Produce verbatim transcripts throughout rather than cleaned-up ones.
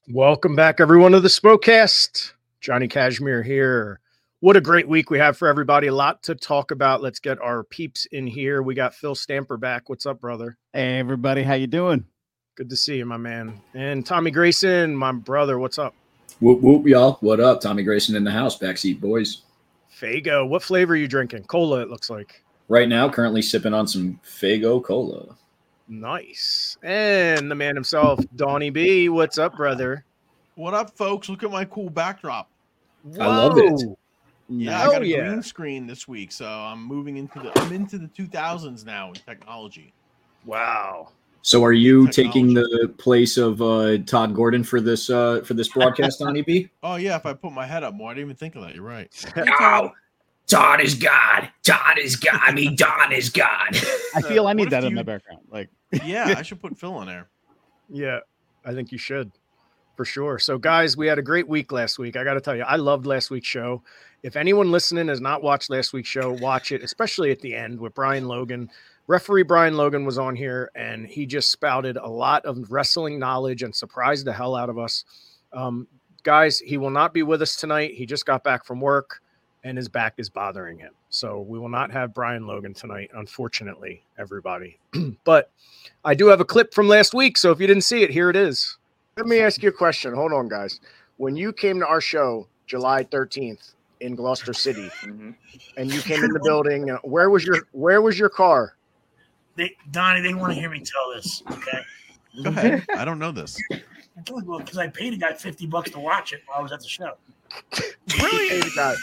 Welcome back, everyone, to the Spokecast. Johnny Cashmere here. What a great week we have for everybody. A lot to talk about. Let's get our peeps in here. We got Phil Stamper back. What's up, brother? Hey, everybody. How you doing? Good to see you, my man. And Tommy Grayson, my brother. What's up? Whoop, whoop, y'all. What up? Tommy Grayson in the house. Backseat boys. Fago. What flavor are you drinking? Cola, it looks like. Right now, currently sipping on some Fago Cola. Nice. And the man himself, Donnie B. What's up, brother? What up, folks? Look at my cool backdrop. Whoa. I love it. Yeah, oh, I got a yeah. green screen this week, so I'm moving into the I'm into the two thousands now in technology. Wow. So are you Technology. taking the place of uh, Todd Gordon for this uh, for this broadcast, Donnie B? Oh yeah, if I put my head up more, I didn't even think of that. You're right. Oh, Todd is God. Todd is God. I mean, Don is God. I feel Uh, I need what that if in you- my background. Like, Yeah, I should put Phil in there. Yeah, I think you should. For sure. So, guys, we had a great week last week. I got to tell you, I loved last week's show. If anyone listening has not watched last week's show, watch it, especially at the end with Brian Logan. Referee Brian Logan was on here, and he just spouted a lot of wrestling knowledge and surprised the hell out of us. Um, guys, he will not be with us tonight. He just got back from work, and his back is bothering him. So we will not have Brian Logan tonight, unfortunately, everybody. But I do have a clip from last week, so if you didn't see it, here it is. Let me ask you a question. Hold on, guys. When you came to our show July thirteenth in Gloucester City, Mm-hmm. and you came in the building, uh, where was your where was your car? They, Donnie, they want to hear me tell this, okay? Go ahead. I don't know this. Well, because I paid a guy fifty bucks to watch it while I was at the show. Hey, guy.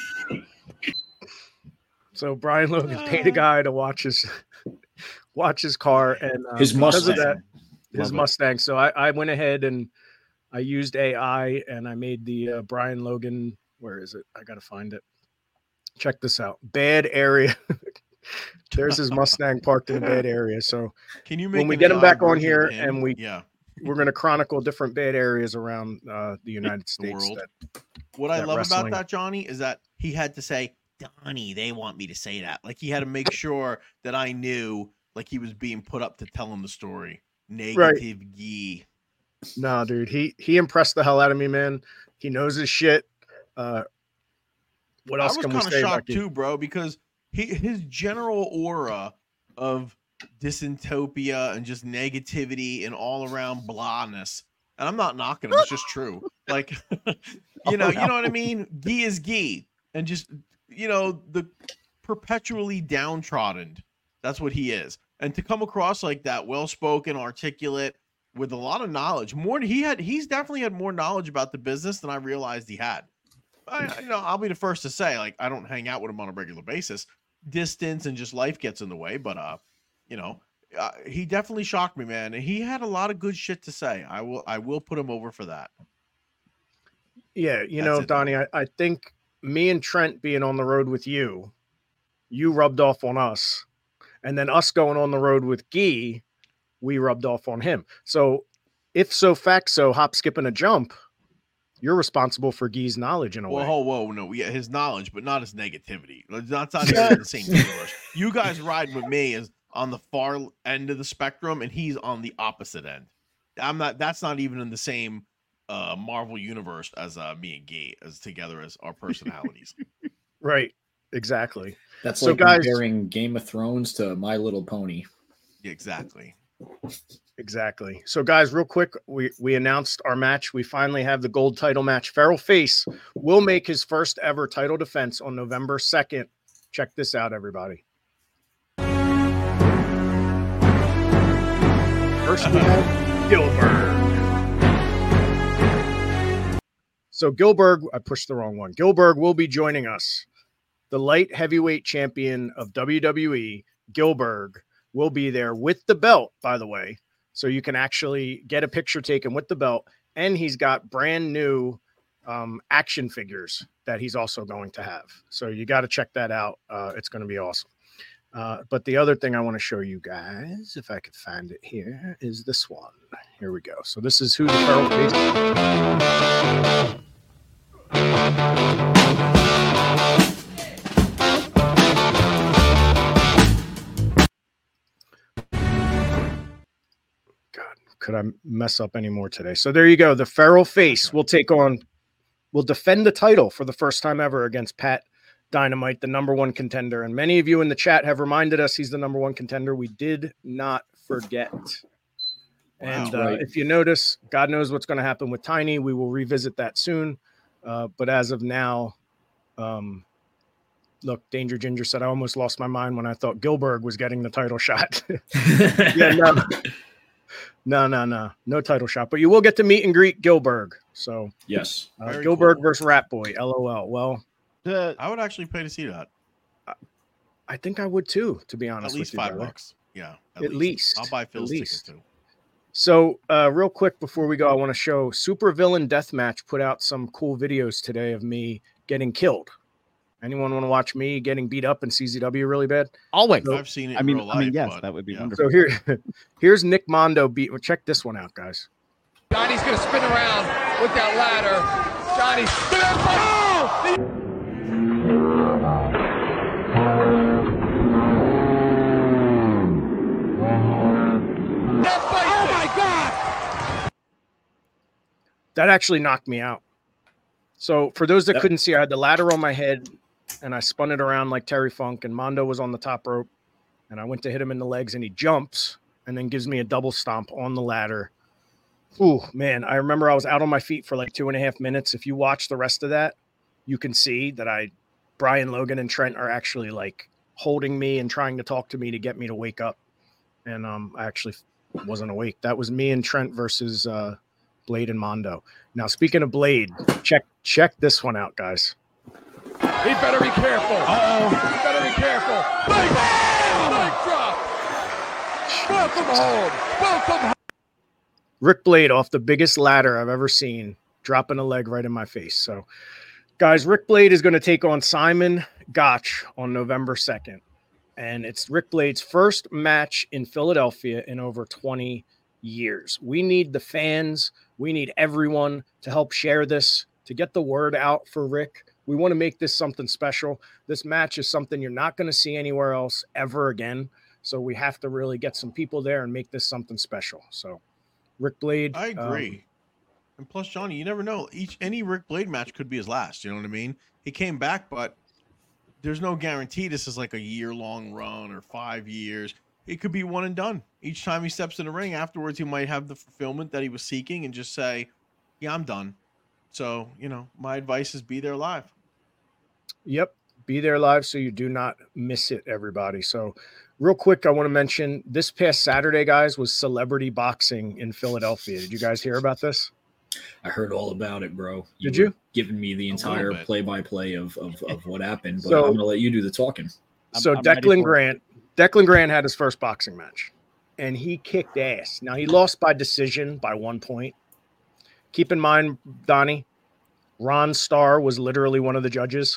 So Brian Logan paid a guy to watch his watch his car and uh, His because of Mustang. that, his Love it. Mustang. So I, I went ahead and I used A I and I made the uh, Brian Logan. Where is it? I gotta find it. Check this out. Bad area. There's his Mustang parked in a bad area. So Can you make when we an get him A I back on version here of him? and we yeah. we're gonna chronicle different bad areas around uh, the United The States. world. that- What I that love wrestling- about that, Johnny, is that he had to say, Donnie, they want me to say that. Like he had to make sure that I knew like he was being put up to tell him the story. Negative Gee. No, dude, he he impressed the hell out of me, man. He knows his shit. Uh, what I else was can we kind of say shocked about you? too, bro, because he his general aura of dysentopia and just negativity and all around blahness. And I'm not knocking him; it's just true. Like, you know, you know what I mean. Gee is gee, and just you know the perpetually downtrodden. That's what he is. And to come across like that, well spoken, articulate, with a lot of knowledge, more he had. He's definitely had more knowledge about the business than I realized he had. I, you know, I'll be the first to say, like, I don't hang out with him on a regular basis. Distance and just life gets in the way. But, uh, you know, uh, he definitely shocked me, man. And he had a lot of good shit to say. I will, I will put him over for that. Yeah, you That's know, it. Donnie, I, I think me and Trent being on the road with you, you rubbed off on us. And then us going on the road with Gee, we rubbed off on him. So if so fact so, hop, skip, and a jump, you're responsible for Gee's knowledge in a way. Whoa, whoa, whoa, no, yeah, his knowledge, but not his negativity. It's not, it's not even the same universe. You guys ride with me as on the far end of the spectrum, and he's on the opposite end. I'm not. That's not even in the same uh, Marvel universe as uh, me and Gee, as together as our personalities. Right. Exactly. That's So, like guys- comparing Game of Thrones to My Little Pony. Exactly. Exactly. So, guys, real quick, we, we announced our match. We finally have the gold title match. Feral Face will make his first ever title defense on November second. Check this out, everybody. First, we have Gilbert. So, Gilbert, I pushed the wrong one. Gilbert will be joining us. The light heavyweight champion of W W E, Gilbert, will be there with the belt, by the way. So you can actually get a picture taken with the belt. And he's got brand new um, action figures that he's also going to have. So you got to check that out. Uh, it's going to be awesome. Uh, but the other thing I want to show you guys, if I could find it here, is this one. Here we go. So this is who the Feral Face. God, could I mess up any more today? So there you go. The feral face will take on, will defend the title for the first time ever against Pat Dynamite, the number one contender. And many of you in the chat have reminded us he's the number one contender. We did not forget. And Wow. uh, if you notice, God knows what's going to happen with Tiny. We will revisit that soon. Uh, but as of now, um, look, Danger Ginger said, I almost lost my mind when I thought Gilbert was getting the title shot. yeah, no. no, no, no, no title shot. But you will get to meet and greet Gilbert. So Yes. uh, Very Gilbert cool. versus Rat Boy. LOL. Well, Uh, I would actually pay to see that. I think I would too, to be honest At least with you, five brother. bucks. Yeah. At least. I'll buy At Phil's ticket least. too. So, uh, real quick before we go, I want to show Super Villain Deathmatch put out some cool videos today of me getting killed. Anyone want to watch me getting beat up in C Z W really bad? always. I've seen it I in mean, real life. I mean, yes, but, that would be yeah. wonderful. So here, here's Nick Mondo beat. Well, check this one out, guys. Johnny's gonna spin around with that ladder. Johnny, oh my God! That actually knocked me out. So for those that Yep. couldn't see, I had the ladder on my head and I spun it around like Terry Funk, and Mondo was on the top rope, and I went to hit him in the legs and he jumps and then gives me a double stomp on the ladder. Ooh, man, I remember I was out on my feet for like two and a half minutes. If you watch the rest of that, you can see that I, Brian Logan and Trent are actually like holding me and trying to talk to me to get me to wake up. And um, I actually wasn't awake. That was me and Trent versus uh, Blade and Mondo. Now, speaking of Blade, check check this one out, guys. He better be careful. Uh-oh. He better be careful. Leg, leg drop. Welcome home. Welcome home. Rick Blade off the biggest ladder I've ever seen, dropping a leg right in my face. So, guys, Rick Blade is going to take on Simon Gotch on November second. And it's Rick Blade's first match in Philadelphia in over twenty years. We need the fans. We need everyone to help share this, to get the word out for Rick. We want to make this something special. This match is something you're not going to see anywhere else ever again. So we have to really get some people there and make this something special. So Rick Blade. I um, agree. and plus, Johnny, you never know. Each any Rick Blade match could be his last. You know what I mean? He came back, but there's no guarantee this is like a year long run or five years. It could be one and done. Each time he steps in the ring, afterwards he might have the fulfillment that he was seeking and just say, "Yeah, I'm done." So, you know, my advice is be there live. Yep. Be there live so you do not miss it, everybody. So real quick, I want to mention this past Saturday, guys, was Celebrity Boxing in Philadelphia. Did you guys hear about this? I heard all about it, bro. Did were you? Giving me the little entire bit. play-by-play of, of, of what happened, but So- I'm going to let you do the talking. I'm- so I'm ready Declan for it. Grant, Declan Grant had his first boxing match and he kicked ass. Now he lost by decision by one point. Keep in mind, Donnie, Ron Starr was literally one of the judges.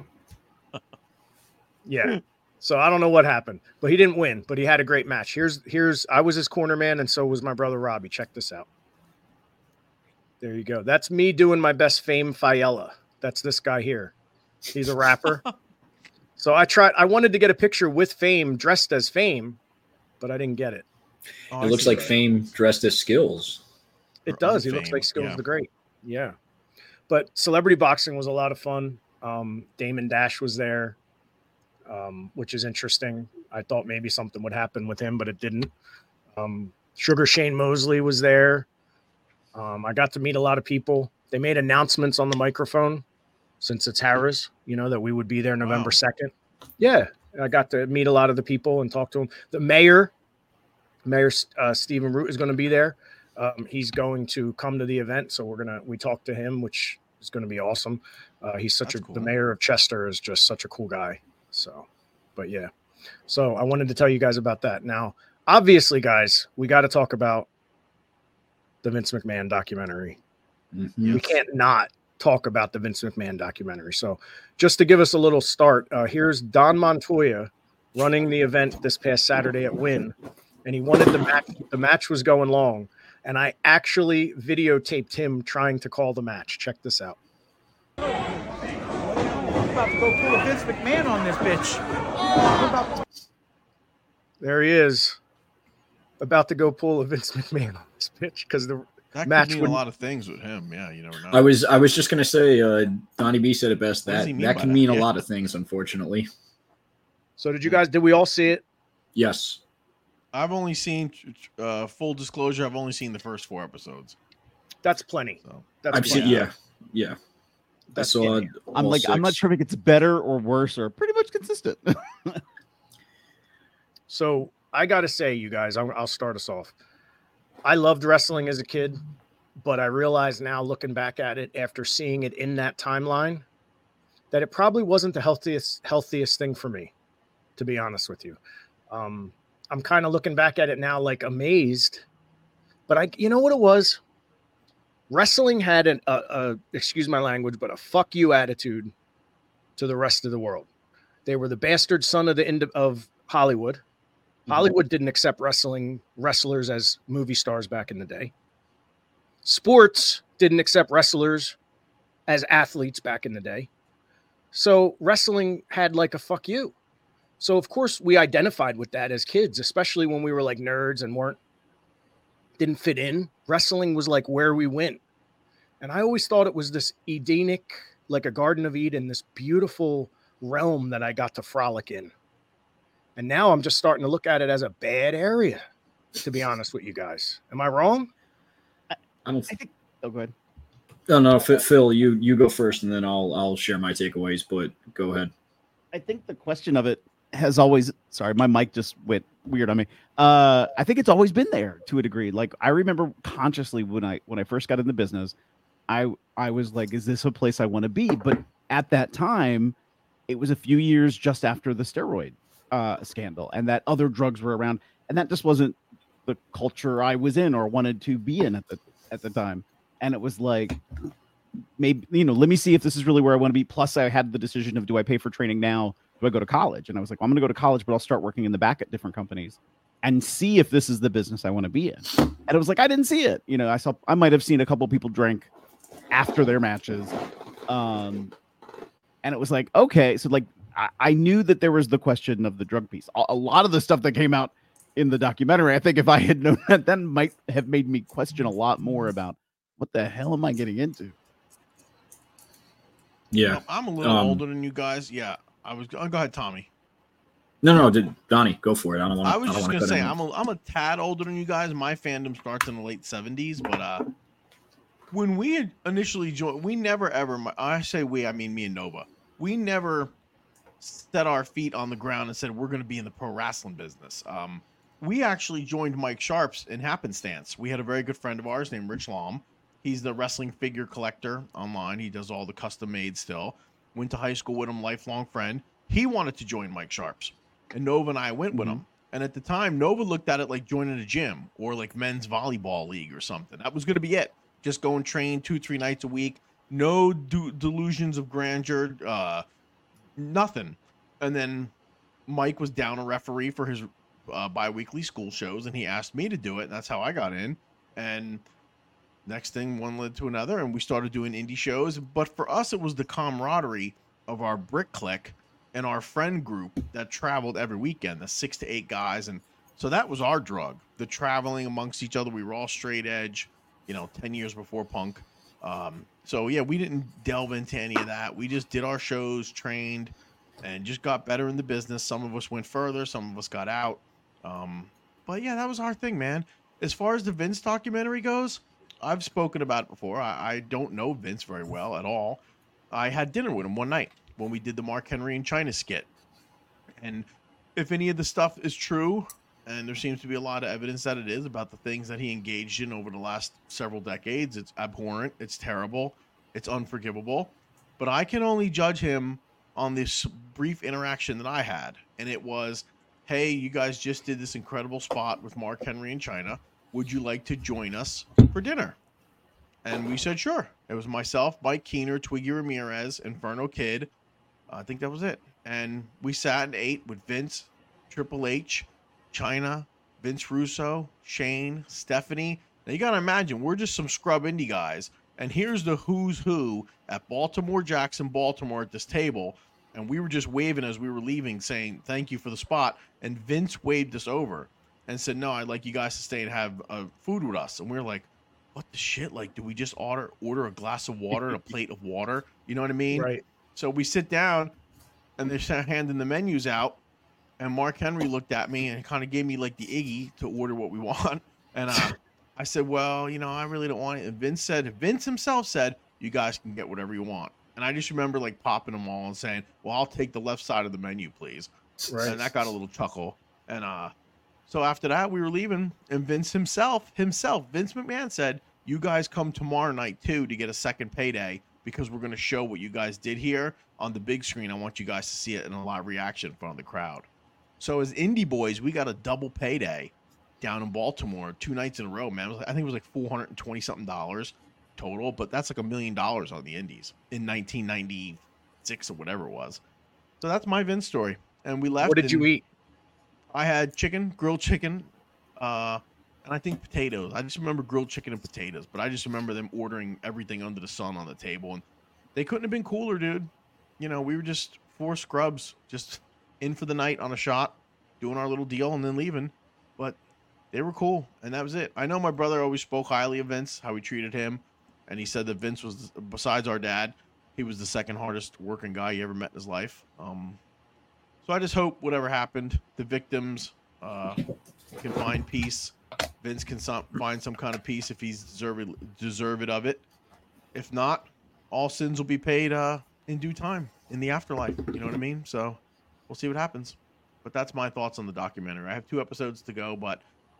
Yeah. So I don't know what happened, but he didn't win, but he had a great match. Here's, here's, I was his corner man. And so was my brother, Robbie. Check this out. There you go. That's me doing my best Fame Fiella. That's this guy here. He's a rapper. So I tried, I wanted to get a picture with Fame dressed as Fame, but I didn't get it. Oh, It I looks see like that. Fame dressed as Skills. It Or does. He looks Fame, like Skills yeah. the Great. Yeah. But Celebrity Boxing was a lot of fun. Um, Damon Dash was there, um, which is interesting. I thought maybe something would happen with him, but it didn't. Um, Sugar Shane Mosley was there. Um, I got to meet a lot of people. They made announcements on the microphone since it's Harrah's, you know, that we would be there November Wow. second. Yeah. I got to meet a lot of the people and talk to them. The mayor, Mayor uh, Stephen Root is going to be there. Um, he's going to come to the event. So we're going to, we talked to him, which is going to be awesome. Uh, he's such That's a, cool. the mayor of Chester is just such a cool guy. So, but yeah. So I wanted to tell you guys about that. Now, obviously, guys, we got to talk about the Vince McMahon documentary. Mhm. We can't not talk about the Vince McMahon documentary. So just to give us a little start, uh, here's Don Montoya running the event this past Saturday at Wynn. And he wanted the match. The match was going long. And I actually videotaped him trying to call the match. Check this out. I'm about to go pull a Vince McMahon on this bitch. There he is. about to go pull a Vince McMahon on this pitch because the That match could mean would a lot of things with him. Yeah, you never know. I was I was just gonna say, uh, Donnie B said it best. What does That he mean that by can that? mean a Yeah. lot of things, unfortunately. So did you guys? Did we all see it? Yes. I've only seen, uh, full disclosure, I've only seen the first four episodes. That's plenty. So That's I've seen. plenty. Yeah, yeah. That's I saw. plenty. I'm all like, I'm not six. sure if it gets better or worse or pretty much consistent. So I got to say, you guys, I'll, I'll start us off. I loved wrestling as a kid, but I realize now, looking back at it after seeing it in that timeline, that it probably wasn't the healthiest healthiest thing for me, to be honest with you. Um, I'm kind of looking back at it now, like amazed, but I, you know what it was? Wrestling had an, a, a, excuse my language, but a fuck you attitude to the rest of the world. They were the bastard son of the end of Hollywood. Hollywood didn't accept wrestling wrestlers as movie stars back in the day. Sports didn't accept wrestlers as athletes back in the day. So wrestling had like a fuck you. So of course we identified with that as kids, especially when we were like nerds and weren't, didn't fit in. Wrestling was like where we went. And I always thought it was this Edenic, like a Garden of Eden, this beautiful realm that I got to frolic in. And now I'm just starting to look at it as a bad area, to be honest with you guys. Am I wrong? I don't. I think. Oh, go ahead. No, no, Phil, Phil, you you go first, and then I'll I'll share my takeaways. But go ahead. I think the question of it has always. Sorry, my mic just went weird on me. Uh, I think it's always been there to a degree. Like I remember consciously when I when I first got in the business, I I was like, is this a place I want to be? But at that time, it was a few years just after the steroid uh, scandal, and that other drugs were around, and that just wasn't the culture I was in or wanted to be in at the at the time. And it was like, maybe, you know, let me see if this is really where I want to be. Plus, I had the decision of, do I pay for training now? Do I go to college? And I was like, well, I'm going to go to college, but I'll start working in the back at different companies and see if this is the business I want to be in. And it was like, I didn't see it. You know, I saw, I might have seen a couple people drink after their matches. Um, and it was like, okay. So like, I, I knew that there was the question of the drug piece. A, a lot of the stuff that came out in the documentary, I think if I had known that, then might have made me question a lot more about, what the hell am I getting into? Yeah. Well, I'm a little Um, older than you guys. Yeah, I was. Oh, go ahead, Tommy. No, no, did Donnie go for it? I don't want. I was I don't just wanna gonna cut say in. I'm a I'm a tad older than you guys. My fandom starts in the late seventies, but uh, when we had initially joined, we never ever. I say we, I mean me and Nova. We never set our feet on the ground and said we're going to be in the pro wrestling business. Um, we actually joined Mike Sharps in happenstance. We had a very good friend of ours named Rich Lom. He's the wrestling figure collector online. He does all the custom made still. Went to high school with him, lifelong friend. He wanted to join Mike Sharps, and Nova and I went with him. And at the time, Nova looked at it like joining a gym or like men's volleyball league or something. That was going to be it. Just go and train two, three nights a week. No du- delusions of grandeur. Uh, nothing. And then Mike was down a referee for his uh, bi-weekly school shows, and he asked me to do it. And that's how I got in. And next thing, one led to another, and we started doing indie shows. But for us, it was the camaraderie of our brick clique and our friend group that traveled every weekend, the six to eight guys. And so that was our drug, the traveling amongst each other. We were all straight edge, you know, ten years before punk. Um, so, yeah, we didn't delve into any of that. We just did our shows, trained, and just got better in the business. Some of us went further. Some of us got out. Um, but, yeah, that was our thing, man. As far as the Vince documentary goes, I've spoken about it before. I, I don't know Vince very well at all. I had dinner with him one night when we did the Mark Henry and China skit. And if any of the stuff is true, and there seems to be a lot of evidence that it is about the things that he engaged in over the last several decades, it's abhorrent, it's terrible, it's unforgivable. But I can only judge him on this brief interaction that I had. And it was, hey, you guys just did this incredible spot with Mark Henry and China. Would you like to join us for dinner? And we said, sure. It was myself, Mike Keener, Twiggy Ramirez, Inferno Kid. I think that was it. And we sat and ate with Vince, Triple H, China, Vince Russo, Shane, Stephanie. Now you got to imagine, we're just some scrub indie guys. And here's the who's who at Baltimore Jackson, Baltimore at this table. And we were just waving as we were leaving saying, thank you for the spot. And Vince waved us over. and said, no, I'd like you guys to stay and have uh, food with us. And we were like, what the shit? Like, do we just order order a glass of water and a plate of water? You know what I mean? Right. So we sit down, and they're handing the menus out, and Mark Henry looked at me and kind of gave me like the Iggy to order what we want. And uh, I said, well, you know, I really don't want it. And Vince said, Vince himself said, you guys can get whatever you want. And I just remember like popping them all and saying, well, I'll take the left side of the menu, please. Right. And that got a little chuckle. And uh, so after that, we were leaving. And Vince himself, himself, Vince McMahon said, you guys come tomorrow night too to get a second payday because we're going to show what you guys did here on the big screen. I want you guys to see it in a live reaction in front of the crowd. So as indie boys, we got a double payday down in Baltimore two nights in a row, man. It was like, I think it was like four hundred twenty something dollars total, but that's like a million dollars on the indies in nineteen ninety-six or whatever it was. So that's my Vince story. And we left. What did you eat? I had chicken, grilled chicken, uh, and I think potatoes. I just remember grilled chicken and potatoes, but I just remember them ordering everything under the sun on the table. And they couldn't have been cooler, dude. You know, we were just four scrubs, just in for the night on a shot, doing our little deal and then leaving. But they were cool, and that was it. I know my brother always spoke highly of Vince, how he treated him, and he said that Vince was, besides our dad, he was the second hardest working guy he ever met in his life. Um, so I just hope whatever happened, the victims uh, can find peace. Vince can some, find some kind of peace if he's deserved, deserved of it. If not, all sins will be paid uh, in due time, in the afterlife. You know what I mean? So we'll see what happens. But that's my thoughts on the documentary. I have two episodes to go, but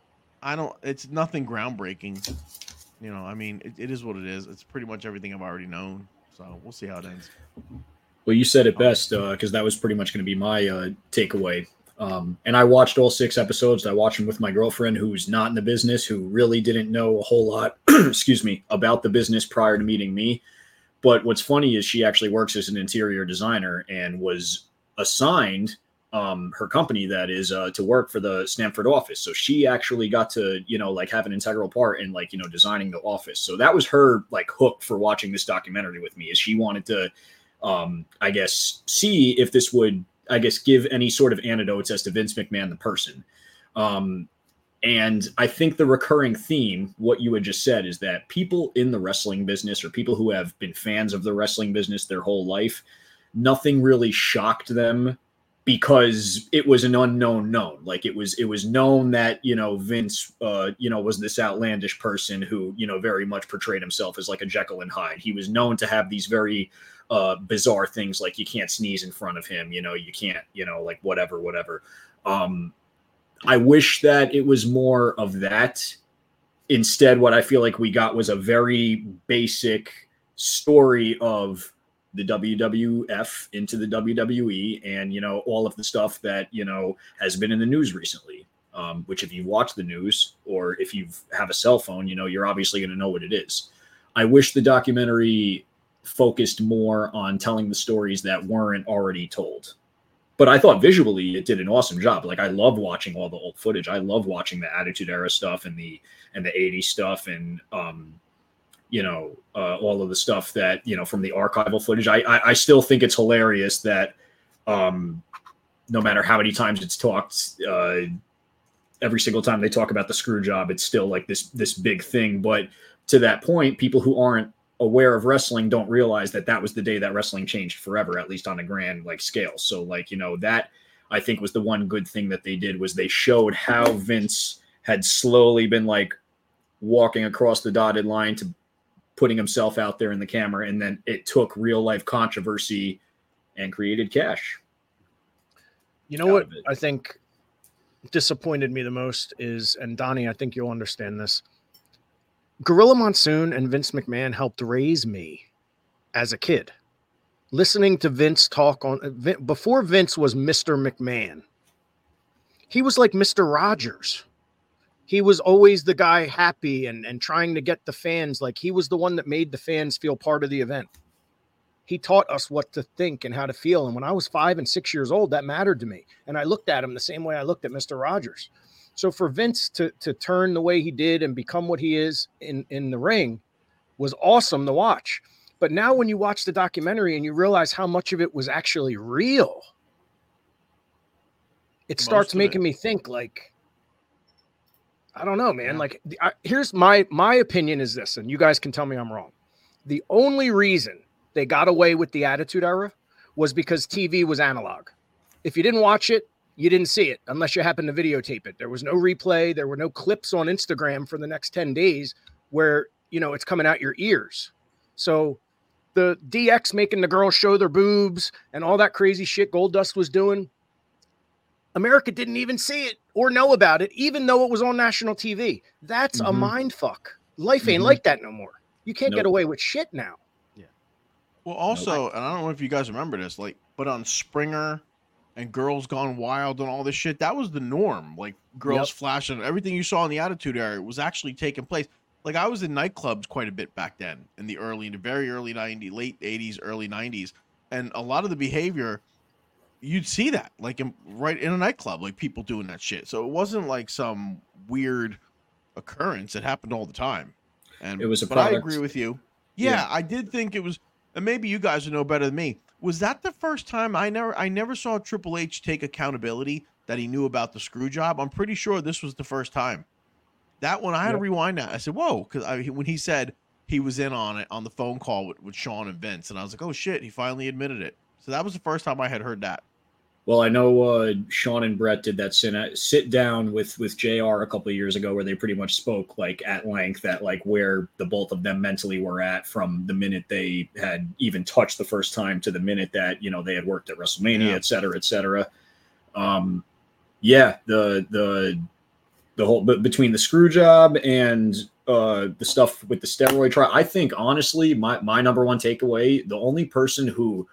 I don't, it's nothing groundbreaking. You know, I mean, it, it is what it is. It's pretty much everything I've already known. So we'll see how it ends. Well, you said it best, because uh, that was pretty much going to be my uh, takeaway. Um, and I watched all six episodes. I watched them with my girlfriend, who's not in the business, who really didn't know a whole lot, excuse me, about the business prior to meeting me. But what's funny is she actually works as an interior designer and was assigned um, her company, that is, uh, to work for the Stamford office. So she actually got to, you know, like have an integral part in like, you know, designing the office. So that was her like hook for watching this documentary with me, is she wanted to, um, I guess, see if this would, I guess, give any sort of anecdotes as to Vince McMahon, the person. Um, and I think the recurring theme, what you had just said, is that people in the wrestling business, or people who have been fans of the wrestling business their whole life, nothing really shocked them, because it was an unknown known. Like it was, it was known that, you know, Vince, uh, you know, was this outlandish person who, you know, very much portrayed himself as like a Jekyll and Hyde. He was known to have these very uh, bizarre things, like you can't sneeze in front of him, you know, you can't, you know, like whatever, whatever. Um, I wish that it was more of that. Instead, what I feel like we got was a very basic story of the W W F into the W W E, and, you know, all of the stuff that, you know, has been in the news recently, um, which if you watch the news, or if you have a cell phone, you know, you're obviously going to know what it is. I wish the documentary focused more on telling the stories that weren't already told. But I thought visually it did an awesome job. Like, I love watching all the old footage. I love watching the Attitude Era stuff and the and the eighties stuff, and um, you know, uh, all of the stuff that, you know, from the archival footage. I, I, I still think it's hilarious that um, no matter how many times it's talked, uh, every single time they talk about the screw job, it's still like this, this big thing. But to that point, people who aren't aware of wrestling don't realize that that was the day that wrestling changed forever, at least on a grand like scale. So like, you know, that I think was the one good thing that they did, was they showed how Vince had slowly been like walking across the dotted line to putting himself out there in the camera, and then it took real life controversy and created cash. You know what I think disappointed me the most is, and Donnie, I think you'll understand this, Gorilla Monsoon and Vince McMahon helped raise me as a kid. Listening to Vince talk on, before Vince was Mister McMahon, he was like Mister Rogers. He was always the guy happy and, and trying to get the fans. Like, he was the one that made the fans feel part of the event. He taught us what to think and how to feel. And when I was five and six years old, that mattered to me. And I looked at him the same way I looked at Mister Rogers. So for Vince to, to turn the way he did and become what he is in, in the ring was awesome to watch. But now when you watch the documentary and you realize how much of it was actually real, it starts making me think, like, I don't know, man. Yeah. Like, the, I, here's my my opinion is this, and you guys can tell me I'm wrong. The only reason they got away with the Attitude Era was because T V was analog. If you didn't watch it, you didn't see it unless you happened to videotape it. There was no replay. There were no clips on Instagram for the next ten days where, you know, it's coming out your ears. So the D X making the girls show their boobs and all that crazy shit Goldust was doing, America didn't even see it or know about it, even though it was on national T V. That's Mhm. a mind fuck. Life ain't Mhm. like that no more. You can't get Nope. away with shit now. Well, also, and I don't know if you guys remember this, like, but on Springer and Girls Gone Wild and all this shit, that was the norm. Like, girls Yep. flashing, everything you saw in the Attitude Era was actually taking place. Like, I was in nightclubs quite a bit back then, in the early, in the very early nineties, late eighties, early nineties, and a lot of the behavior, you'd see that, like, in, right in a nightclub, like people doing that shit. So it wasn't like some weird occurrence; it happened all the time. And It was a but I product. agree with you. Yeah, Yeah. I did think it was. And maybe you guys would know better than me. Was that the first time I never I never saw Triple H take accountability that he knew about the screw job? I'm pretty sure this was the first time. That one I had to Yep. rewind that. I said, "Whoa," because I, when he said he was in on it on the phone call with, with Sean and Vince, and I was like, "Oh shit!" He finally admitted it. So that was the first time I had heard that. Well, I know uh, Sean and Brett did that sit, sit down with with J R a couple of years ago, where they pretty much spoke like at length at like where the both of them mentally were at from the minute they had even touched the first time to the minute that, you know, they had worked at WrestleMania, Yeah. et cetera, et cetera. Um, yeah, the the the whole but between the screw job and uh, the stuff with the steroid trial, I think honestly, my my number one takeaway, the only person who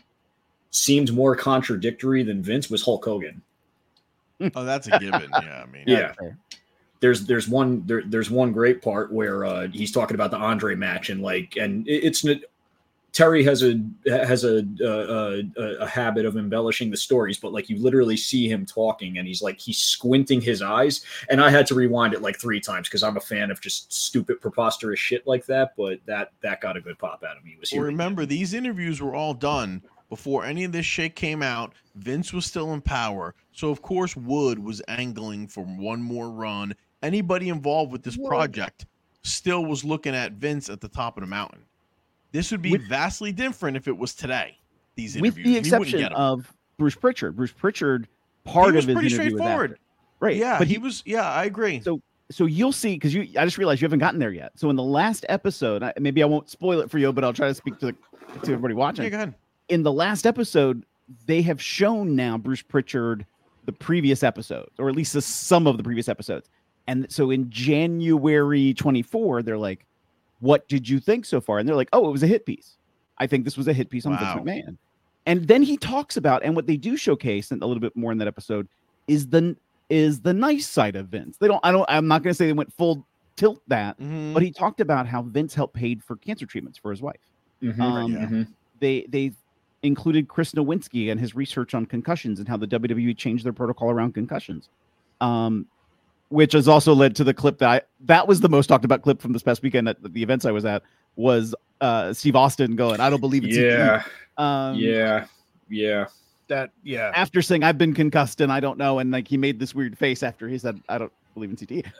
seemed more contradictory than Vince was Hulk Hogan. Oh, that's a given. Yeah, I mean, Yeah. fair. There's there's one there, there's one great part where uh, he's talking about the Andre match and like and it, it's Terry has a has a, a a a habit of embellishing the stories, but like you literally see him talking and he's like he's squinting his eyes, and I had to rewind it like three times because I'm a fan of just stupid preposterous shit like that. But that that got a good pop out of me. Was Well, hearing remember, these interviews were all done before any of this shit came out. Vince was still in power. So, of course, Wood was angling for one more run. Anybody involved with this project still was looking at Vince at the top of the mountain. This would be With- vastly different if it was today, these With interviews. the You wouldn't exception get 'em. of Bruce Pritchard. Bruce Pritchard, part He was of his pretty interview was straightforward. after. Right. Yeah, but he, was. Yeah, I agree. So so you'll see, because you I just realized you haven't gotten there yet. So in the last episode, I- maybe I won't spoil it for you, but I'll try to speak to the, to everybody watching. Yeah, go ahead. In the last episode, they have shown now Bruce Pritchard the previous episodes, or at least the, some of the previous episodes. And so in January twenty-fourth, they're like, "What did you think so far?" And they're like, "Oh, it was a hit piece. I think this was a hit piece on Wow. Vince McMahon." And then he talks about, and what they do showcase and a little bit more in that episode is the is the nice side of Vince. They don't. I don't. I'm not going to say they went full tilt that, Mhm. but he talked about how Vince helped paid for cancer treatments for his wife. Mhm, Um, yeah. mhm. They they included Chris Nowinski and his research on concussions and how the W W E changed their protocol around concussions, um, which has also led to the clip that I, that was the most talked about clip from this past weekend at the events I was at was uh, Steve Austin going, "I don't believe it's Yeah, um, yeah, yeah. That yeah. after saying I've been concussed and I don't know, and like he made this weird face after he said I don't believe in C T E.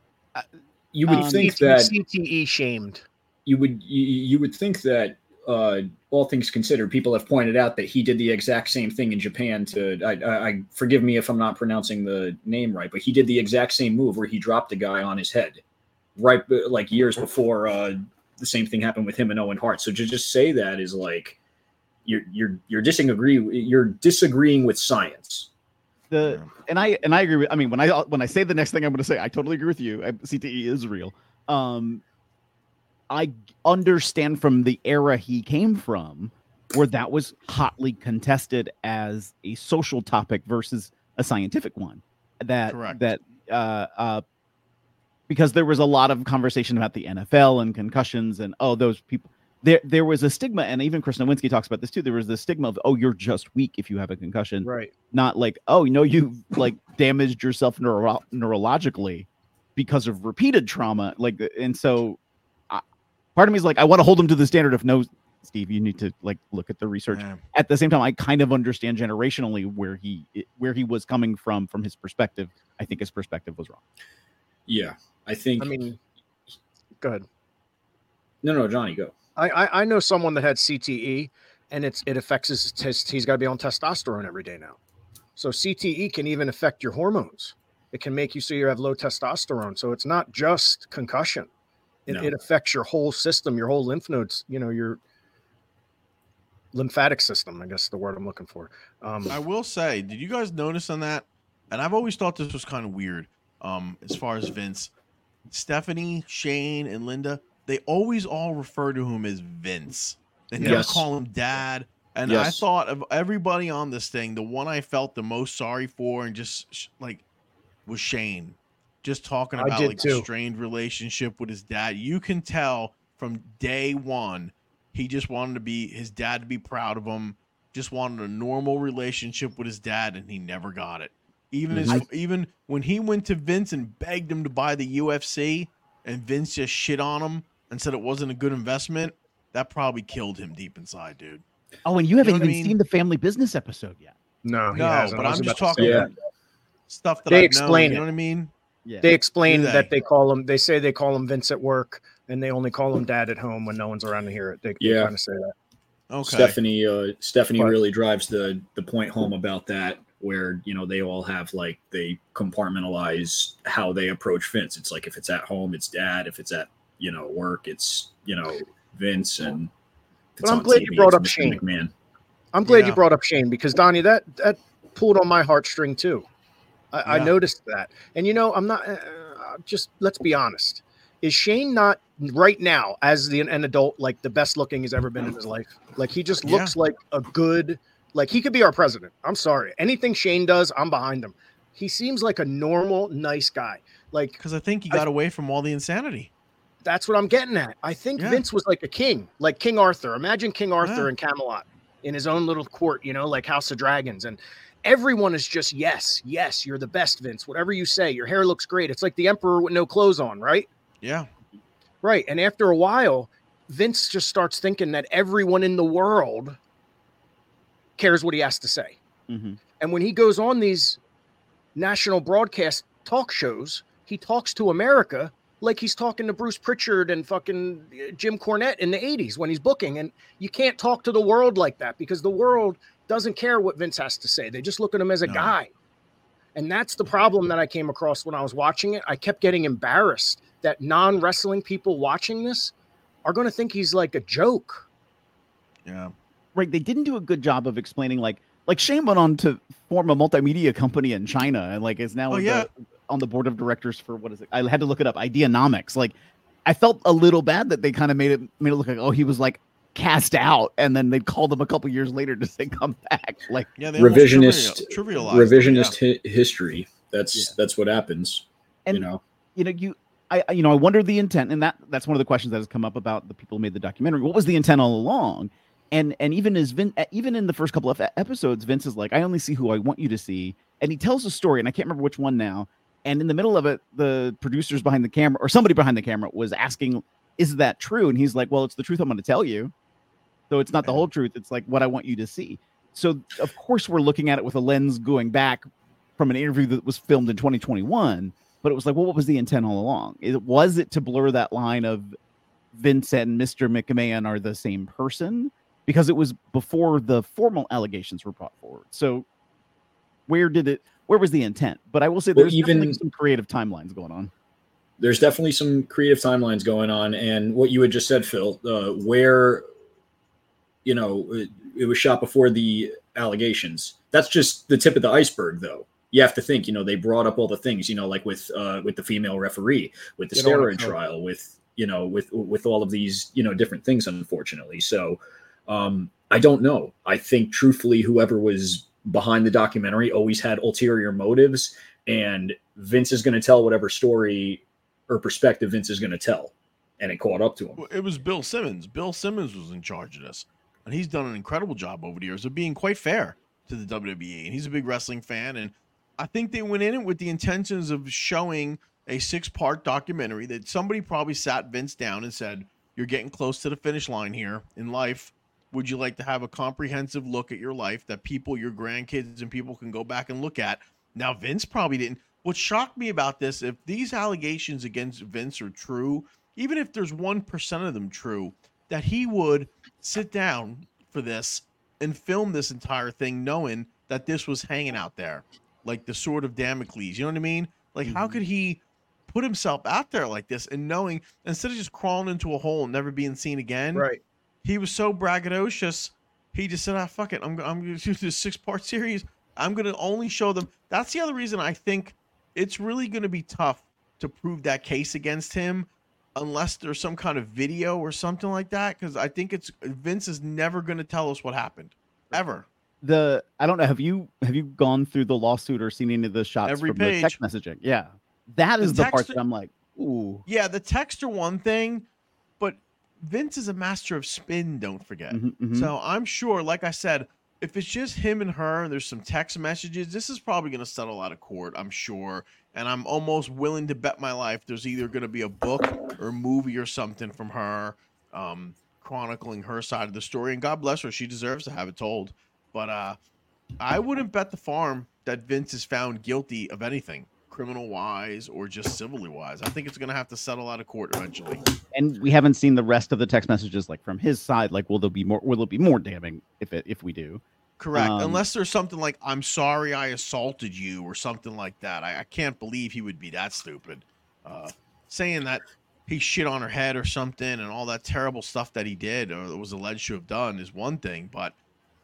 You would Um, think that C T E shamed. you would you, you would think that uh, all things considered, people have pointed out that he did the exact same thing in Japan to I, I, I forgive me if I'm not pronouncing the name right, but he did the exact same move where he dropped a guy on his head right b- like years before uh, the same thing happened with him and Owen Hart. So to just say that is like you're you're you're disagreeing you're disagreeing with science. The and I and I agree with. I mean, when I when I say the next thing I'm going to say, I totally agree with you. I, C T E is real. Um, I understand from the era he came from, where that was hotly contested as a social topic versus a scientific one. That Correct. that uh, uh, because there was a lot of conversation about the N F L and concussions and oh those people. There there was a stigma, and even Chris Nowinski talks about this too. There was the stigma of oh you're just weak if you have a concussion, Right. not like oh you know you like damaged yourself neuro- neurologically because of repeated trauma. Like and so, I, part of me is like I want to hold him to the standard of no, Steve, you need to like look at the research. Yeah. At the same time, I kind of understand generationally where he where he was coming from from his perspective. I think his perspective was wrong. Yeah, I think. I mean, go ahead. No, no, Johnny, go. I, I I know someone that had C T E, and it's it affects his test. He's got to be on testosterone every day now. So C T E can even affect your hormones. It can make you so you have low testosterone. So it's not just concussion. It, No. it affects your whole system, your whole lymph nodes. You know, your lymphatic system. I guess is the word I'm looking for. Um, I will say, did you guys notice on that? And I've always thought this was kind of weird. Um, as far as Vince, Stephanie, Shane, and Linda, they always all refer to him as Vince. They never Yes. call him Dad. And I Yes. thought of everybody on this thing, the one I felt the most sorry for, and just sh- like was Shane. Just talking I about did like too. the strained relationship with his dad. You can tell from day one, he just wanted to be his dad to be proud of him. Just wanted a normal relationship with his dad, and he never got it. Even Mm-hmm. as even when he went to Vince and begged him to buy the U F C, and Vince just shit on him and said it wasn't a good investment, that probably killed him deep inside, dude. Oh, and you haven't know what I even mean? seen the Family Business episode yet. no, he No, hasn't. but I was I'm just about to talking say Yeah. that. stuff that They I've explain known. You it. know what I mean? Yeah. They explain Do they? that they call him. They say they call him Vince at work, and they only call him Dad at home when no one's around to hear it. They, they Yeah. kind of say that. Okay. Stephanie, uh, Stephanie But- really drives the the point home about that, where you know they all have like they compartmentalize how they approach Vince. It's like if it's at home, it's Dad. If it's at you know work, it's you know Vince. And if it's But I'm on glad T V, you brought it's up Mister Shane. McMahon. I'm glad Yeah. you brought up Shane because Donnie, that that pulled on my heartstring too. I, I Yeah. noticed that, and you know, I'm not. Uh, just let's be honest. Is Shane not right now, as the an adult, like the best looking he's ever been in his life? Like he just Yeah. looks like a good. Like he could be our president. I'm sorry. Anything Shane does, I'm behind him. He seems like a normal, nice guy. Like Because I think he I- got away from all the insanity. that's what I'm getting at. I think Yeah. Vince was like a king, like King Arthur. Imagine King Arthur Yeah. in Camelot in his own little court, you know, like House of Dragons. And everyone is just, yes, yes, you're the best, Vince. Whatever you say, your hair looks great. It's like the emperor with no clothes on, right? Yeah. Right. And after a while, Vince just starts thinking that everyone in the world cares what he has to say. Mhm. And when he goes on these national broadcast talk shows, he talks to America like he's talking to Bruce Pritchard and fucking Jim Cornette in the eighties when he's booking. And you can't talk to the world like that because the world doesn't care what Vince has to say. They just look at him as a No. guy. And that's the problem that I came across when I was watching it. I kept getting embarrassed that non-wrestling people watching this are going to think he's like a joke. Yeah. Right. They didn't do a good job of explaining like like Shane went on to form a multimedia company in China and like is now Oh, the- yeah. on the board of directors for what is it? I had to look it up. Ideanomics. Like I felt a little bad that they kind of made it made it look like oh he was like cast out and then they called him a couple years later to say come back. Like Yeah. They almost Revisionist, trivial- trivialized it, revisionist hi- history. That's Yeah. that's what happens. And- you know. you know, you, I, I- you know, I wonder the intent, and that that's one of the questions that has come up about the people who made the documentary. What was the intent all along? And and even as Vin, even in the first couple of e- episodes, Vince is like, I only see who I want you to see, and he tells a story, and I can't remember which one now. And in the middle of it, the producers behind the camera or somebody behind the camera was asking, "Is that true?" And he's like, "Well, it's the truth I'm going to tell you." So it's not the whole truth; it's like what I want you to see. So of course we're looking at it with a lens going back from an interview that was filmed in twenty twenty-one. But it was like, well, what was the intent all along? It, was it to blur that line of Vince and Mister McMahon are the same person? Because it was before the formal allegations were brought forward. So where did it, where was the intent? But I will say Well, there's even- definitely some creative timelines going on. There's definitely some creative timelines going on, and what you had just said, Phil, uh, where you know it, it was shot before the allegations. That's just the tip of the iceberg, though. You have to think, you know, they brought up all the things, you know, like with uh, with the female referee, with the Get on steroid it, Phil. trial, with you know, with with all of these, you know, different things. Unfortunately, so um, I don't know. I think, truthfully, whoever was behind the documentary always had ulterior motives, and Vince is going to tell whatever story or perspective Vince is going to tell, and it caught up to him. Well, it was Bill Simmons. Bill Simmons was in charge of this, and he's done an incredible job over the years of being quite fair to the W W E. And he's a big wrestling fan, and I think they went in it with the intentions of showing a six-part documentary that somebody probably sat Vince down and said, "You're getting close to the finish line here in life. Would you like to have a comprehensive look at your life that people, your grandkids, and people can go back and look at?" Now, Vince probably didn't. what shocked me about this, if these allegations against Vince are true, even if there's one percent of them true, that he would sit down for this and film this entire thing knowing that this was hanging out there, like the sword of Damocles. You know what I mean? Like, mm-hmm. how could he put himself out there like this and knowing, instead of just crawling into a hole and never being seen again, right? He was so braggadocious. He just said, ah, fuck it. I'm, I'm going to do this six-part series. I'm going to only show them. That's the other reason I think it's really going to be tough to prove that case against him unless there's some kind of video or something like that, because I think it's Vince is never going to tell us what happened, ever. The I don't know. Have you have you gone through the lawsuit or seen any of the shots Every from page. the text messaging? Yeah, that is the the, part text- that I'm like, ooh. Yeah, the text are one thing, but Vince is a master of spin, don't forget. Mm-hmm, mm-hmm. So I'm sure, like I said, if it's just him and her and there's some text messages, this is probably going to settle out of court, I'm sure. And I'm almost willing to bet my life there's either going to be a book or a movie or something from her um, chronicling her side of the story. And God bless her, she deserves to have it told. But uh, I wouldn't bet the farm that Vince is found guilty of anything, criminal-wise or just civilly-wise. I think it's going to have to settle out of court eventually. And we haven't seen the rest of the text messages, like from his side. Like, will there be more? Will it be more damning if it if we do? Correct. Um, Unless there's something like, I'm sorry I assaulted you or something like that. I, I can't believe he would be that stupid. Uh, saying that he shit on her head or something and all that terrible stuff that he did or was alleged to have done is one thing. But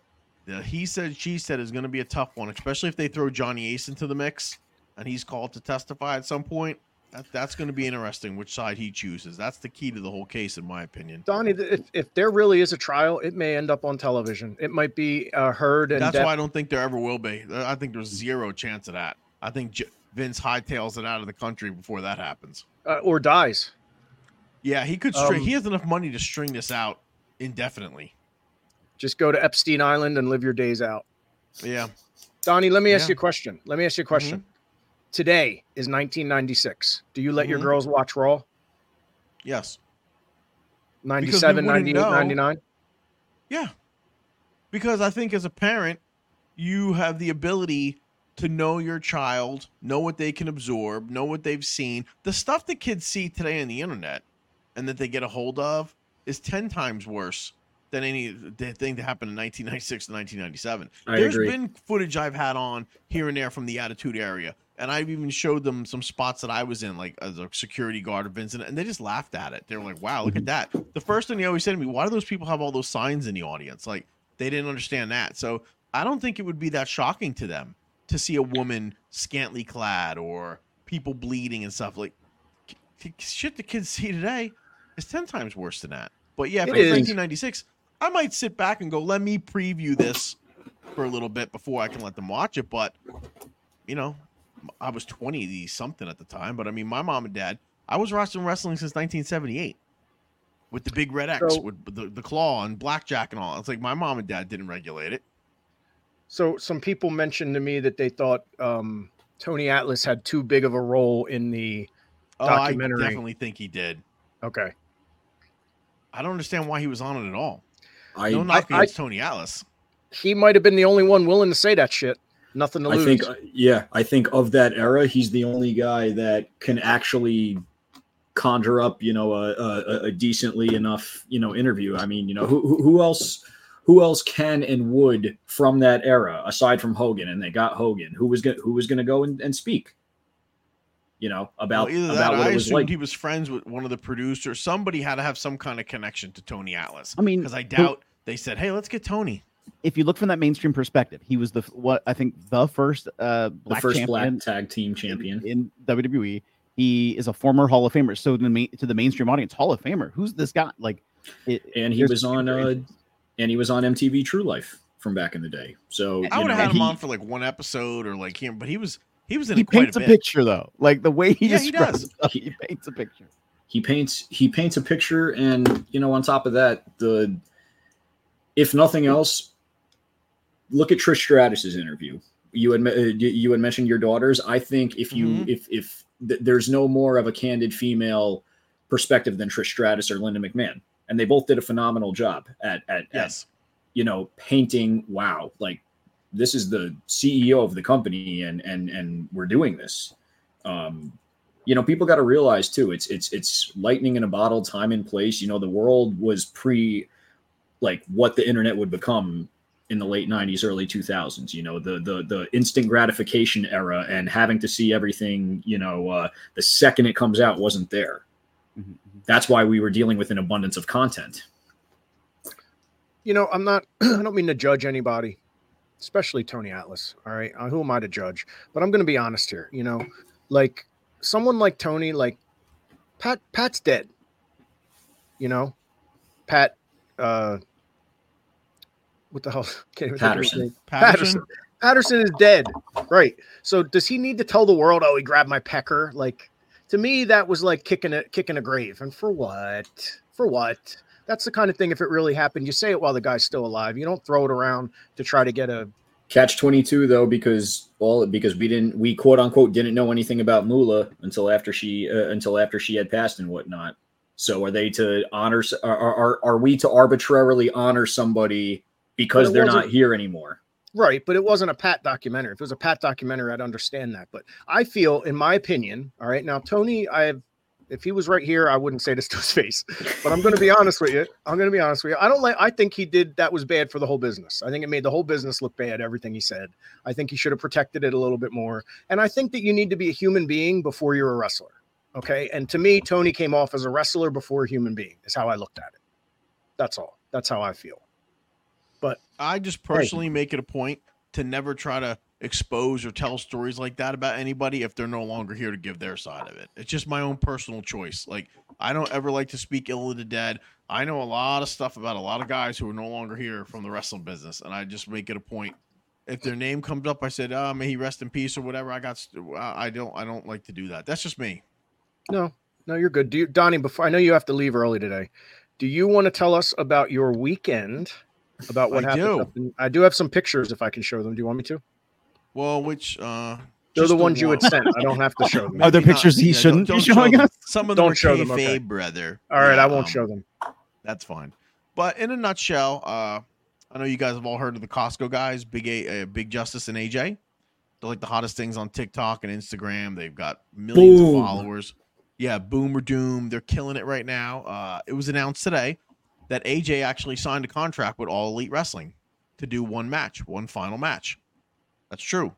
the he said, she said is going to be a tough one, especially if they throw Johnny Ace into the mix and he's called to testify at some point. That, that's going to be interesting which side he chooses. That's the key to the whole case, in my opinion. Donnie, if, if there really is a trial, it may end up on television. It might be uh, heard. And that's def- why I don't think there ever will be. I think there's zero chance of that. I think J- Vince hightails it out of the country before that happens. Uh, or dies. Yeah, he could string. Um, he has enough money to string this out indefinitely. Just go to Epstein Island and live your days out. Yeah. Donnie, let me ask Yeah. you a question. Let me ask you a question. Mm-hmm. Today is nineteen ninety-six. Do you let mm-hmm. your girls watch Raw? Yes. ninety-seven, ninety-eight, know. ninety-nine? Yeah. Because I think as a parent, you have the ability to know your child, know what they can absorb, know what they've seen. The stuff that kids see today on the internet and that they get a hold of is ten times worse than any thing that happened in nineteen ninety-six to nineteen ninety-seven. I There's agree. been footage I've had on here and there from the Attitude Area. And I've even showed them some spots that I was in, like as a security guard of Vincent, and they just laughed at it. They were like, wow, look at that. The first thing they always said to me, why do those people have all those signs in the audience? Like, they didn't understand that. So I don't think it would be that shocking to them to see a woman scantily clad or people bleeding and stuff. Like, shit the kids see today is ten times worse than that. But yeah, if It it's is. nineteen ninety-six, I might sit back and go, let me preview this for a little bit before I can let them watch it. But, you know, I was twenty something at the time, but I mean, my mom and dad, I was watching wrestling since nineteen seventy-eight with the big red X, So- with the, the claw and blackjack and all. It's like my mom and dad didn't regulate it. So some people mentioned to me that they thought um, Tony Atlas had too big of a role in the Oh, I documentary. definitely think he did. Okay. I don't understand why he was on it at all. I, No knock I- against Tony Atlas. He might have been the only one willing to say that shit. Nothing to I lose. think, uh, yeah, I think of that era, he's the only guy that can actually conjure up, you know, a, a, a decently enough, you know, interview. I mean, you know, who, who who else, who else can and would from that era aside from Hogan? And they got Hogan. Who was going, who was going to go and, and speak, you know, about Well, either about that, what I it was assumed like. he was friends with one of the producers. Somebody had to have some kind of connection to Tony Atlas. I mean, because I who- doubt they said, "Hey, let's get Tony." If you look from that mainstream perspective, he was the what I think the first uh, the black first champion black tag team champion. in, in W W E. He is a former Hall of Famer. So to the, main, to the mainstream audience, Hall of Famer. Who's this guy? Like, it, and he there's was on super uh, interest. and he was on M T V True Life from back in the day. So I you would know, have had him he- on for like one episode or like him, but he was he was in He it quite paints a a, bit. picture though, like the way he Yeah, he describes does. stuff, he paints a picture. he paints he paints a picture, and you know, on top of that, the if nothing else, look at Trish Stratus's interview. You had me- uh, you had mentioned your daughters. I think if you Mhm. if if th- there's no more of a candid female perspective than Trish Stratus or Linda McMahon, and they both did a phenomenal job at at, at Yes. you know, painting. Wow, like this is the C E O of the company, and and and we're doing this. Um, you know, people got to realize too, it's it's it's lightning in a bottle, time and place. You know, the world was pre like what the internet would become in the late nineties, early two thousands. You know, the the the instant gratification era and having to see everything, you know, uh, the second it comes out wasn't there. Mm-hmm. That's why we were dealing with an abundance of content. You know, I'm not, I don't mean to judge anybody, especially Tony Atlas. All right. Uh, who am I to judge? But I'm going to be honest here. You know, like someone like Tony, like Pat, Pat's dead. You know, Pat, uh, what the hell? Can't even think of his Patterson. name. Patterson. Patterson. Patterson is dead. Right. So does he need to tell the world, oh, he grabbed my pecker? Like, to me, that was like kicking a, kicking a grave. And for what? For what? That's the kind of thing, if it really happened, you say it while the guy's still alive. You don't throw it around to try to get a catch twenty-two though, because all because we didn't we quote unquote didn't know anything about Moolah until after she uh, until after she had passed and whatnot. So are they to honor? Are are are we to arbitrarily honor somebody because they're not here anymore? Right, but it wasn't a Pat documentary. If it was a Pat documentary, I'd understand that. But I feel, in my opinion, all right, now Tony, I have. If he was right here, I wouldn't say this to his face, but I'm going to be honest with you. I'm going to be honest with you. I don't like, I think he did, that was bad for the whole business. I think it made the whole business look bad, everything he said. I think he should have protected it a little bit more. And I think that you need to be a human being before you're a wrestler. Okay. And to me, Tony came off as a wrestler before a human being is how I looked at it. That's all. That's how I feel. But I just personally make it a point to never try to expose or tell stories like that about anybody if they're no longer here to give their side of it. It's just my own personal choice. Like, I don't ever like to speak ill of the dead. I know a lot of stuff about a lot of guys who are no longer here from the wrestling business, and I just make it a point. If their name comes up, I said, "Oh, may he rest in peace" or whatever. I got. I don't. I don't like to do that. That's just me. No, no, you're good. Do you, Donnie? Before I know you have to leave early today. Do you want to tell us about your weekend? About what I happened? do. Up in, I do have some pictures if I can show them. Do you want me to? Well, which uh They're just the ones you one. had sent. I don't have to show them. Are there Maybe not. pictures he Yeah, shouldn't don't- be don't show showing them. us? Some of them Don't are show them, kayfabe, okay. brother. All right, Yeah, I won't um, show them. That's fine. But in a nutshell, uh, I know you guys have all heard of the Costco guys, Big A, uh, Big Justice and A J. They're like the hottest things on TikTok and Instagram. They've got millions Boom. of followers. Yeah, Boom or Doom. They're killing it right now. Uh, it was announced today that A J actually signed a contract with All Elite Wrestling to do one match, one final match. That's true.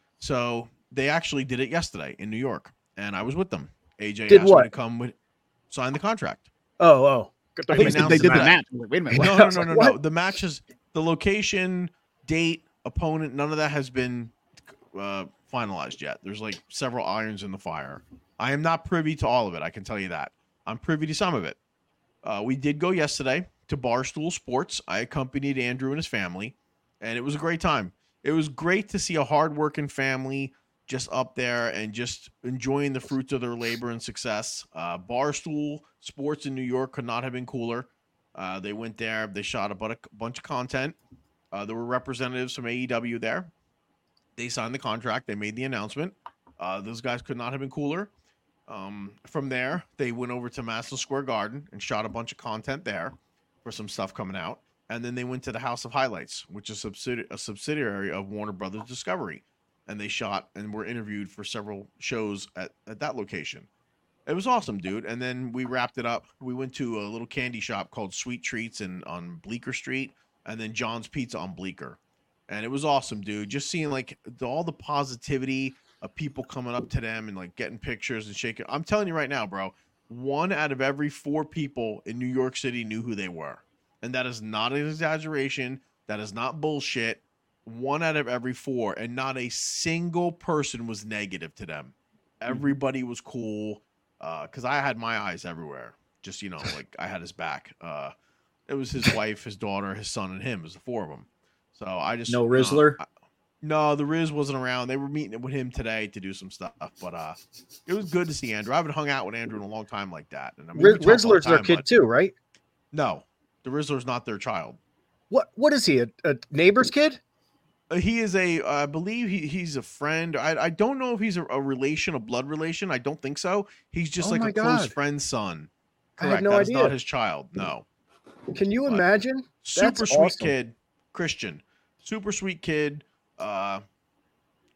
So they actually did it yesterday in New York, and I was with them. A J Did asked what? me to come with, sign the contract. Oh, oh. Good I thing think you announced they announced did the the match. match. I was like, wait a minute. No, what? no, I was no, like, no, what? no. The matches, the location, date, opponent, none of that has been uh, finalized yet. There's like several irons in the fire. I am not privy to all of it. I can tell you that. I'm privy to some of it. Uh, we did go yesterday to Barstool Sports. I accompanied Andrew and his family, and it was a great time. It was great to see a hardworking family just up there and just enjoying the fruits of their labor and success. Uh, Barstool Sports in New York could not have been cooler. Uh, they went there. They shot a bu- bunch of content. Uh, there were representatives from A E W there. They signed the contract. They made the announcement. Uh, those guys could not have been cooler. Um, from there, they went over to Madison Square Garden and shot a bunch of content there for some stuff coming out. And then they went to the House of Highlights, which is subsidi- a subsidiary of Warner Brothers Discovery. And they shot and were interviewed for several shows at, at that location. It was awesome, dude. And then we wrapped it up. We went to a little candy shop called Sweet Treats in, on Bleecker Street, and then John's Pizza on Bleecker. And it was awesome, dude. Just seeing like the, all the positivity of people coming up to them and like getting pictures and shaking. I'm telling you right now, bro, one out of every four people in New York City knew who they were. And that is not an exaggeration. That is not bullshit. One out of every four, and not a single person was negative to them. Everybody was cool. Uh, because I had my eyes everywhere. Just, you know, like I had his back. Uh, it was his wife, his daughter, his son, and him. It was the four of them. So I just No you know, Rizzler? I- no, the Riz wasn't around. They were meeting with him today to do some stuff. But uh, it was good to see Andrew. I haven't hung out with Andrew in a long time like that. And I mean, we Riz- talk all the Rizzler's their time, kid but too, right? No, the Rizzler's not their child. What What is he? A, a neighbor's kid? Uh, he is a, uh, I believe he, he's a friend. I, I don't know if he's a, a relation, a blood relation. I don't think so. He's just Oh like my a close God. friend's son. I had Correct. no That is idea. not his child. No. Can you But- imagine? Super That's sweet awesome. kid, Christian. Super sweet kid. Uh,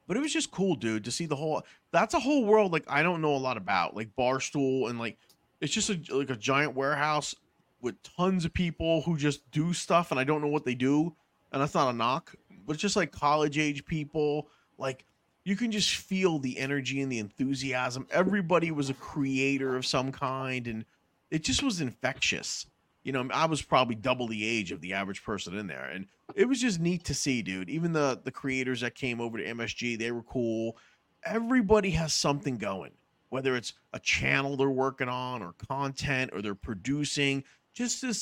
But it was just cool, dude, to see the whole. That's a whole world like I don't know a lot about, like Barstool, and like it's just a, like a giant warehouse with tons of people who just do stuff, and I don't know what they do, and that's not a knock, but it's just like college age people. Like you can just feel the energy and the enthusiasm. Everybody was a creator of some kind, and it just was infectious. You know, I was probably double the age of the average person in there, and it was just neat to see, dude. Even the the creators that came over to M S G, they were cool. Everybody has something going, whether it's a channel they're working on or content or they're producing. Just this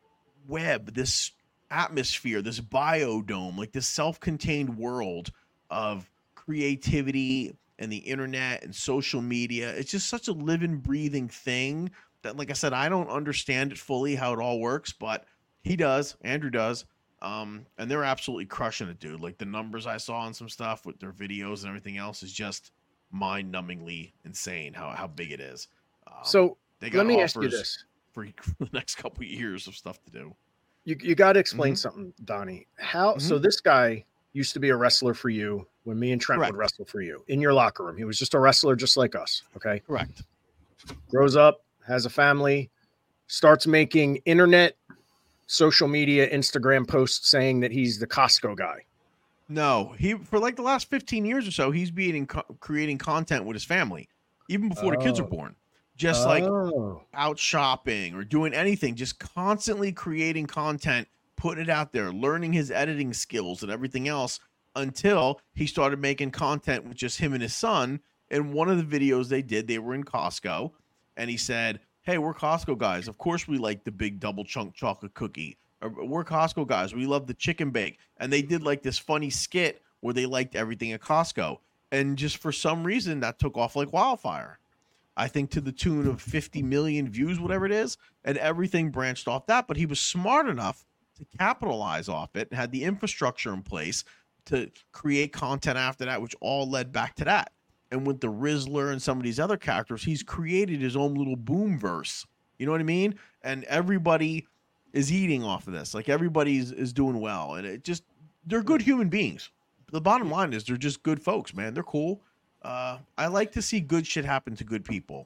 web, this atmosphere, this biodome, like this self-contained world of creativity and the internet and social media. It's just such a living, breathing thing that, like I said, I don't understand it fully how it all works, but he does. Andrew does. Um, and they're absolutely crushing it, dude. Like the numbers I saw on some stuff with their videos and everything else is just mind-numbingly insane how, how big it is. Um, So they got let me ask you offers this. for the next couple of years of stuff to do. You you got to explain Mhm. something, Donnie. How so? Mhm. This guy used to be a wrestler for you when me and Trent Correct. would wrestle for you in your locker room. He was just a wrestler, just like us. Okay. Correct. Grows up, has a family, starts making internet, social media, Instagram posts saying that he's the Costco guy. No, he for like the last fifteen years or so, he's been co- creating content with his family, even before the kids were Oh. born. Just like Oh. out shopping or doing anything, just constantly creating content, putting it out there, learning his editing skills and everything else until he started making content with just him and his son. And one of the videos they did, they were in Costco, and he said, "Hey, we're Costco guys. Of course we like the big double chunk chocolate cookie. Or, we're Costco guys. We love the chicken bake." And they did like this funny skit where they liked everything at Costco. And just for some reason, that took off like wildfire. I think to the tune of fifty million views, whatever it is, and everything branched off that. But he was smart enough to capitalize off it, had the infrastructure in place to create content after that, which all led back to that. And with the Rizzler and some of these other characters, he's created his own little boom verse. You know what I mean? And everybody is eating off of this. Like everybody's is doing well. And it just, they're good human beings. The bottom line is they're just good folks, man. They're cool. Uh, I like to see good shit happen to good people.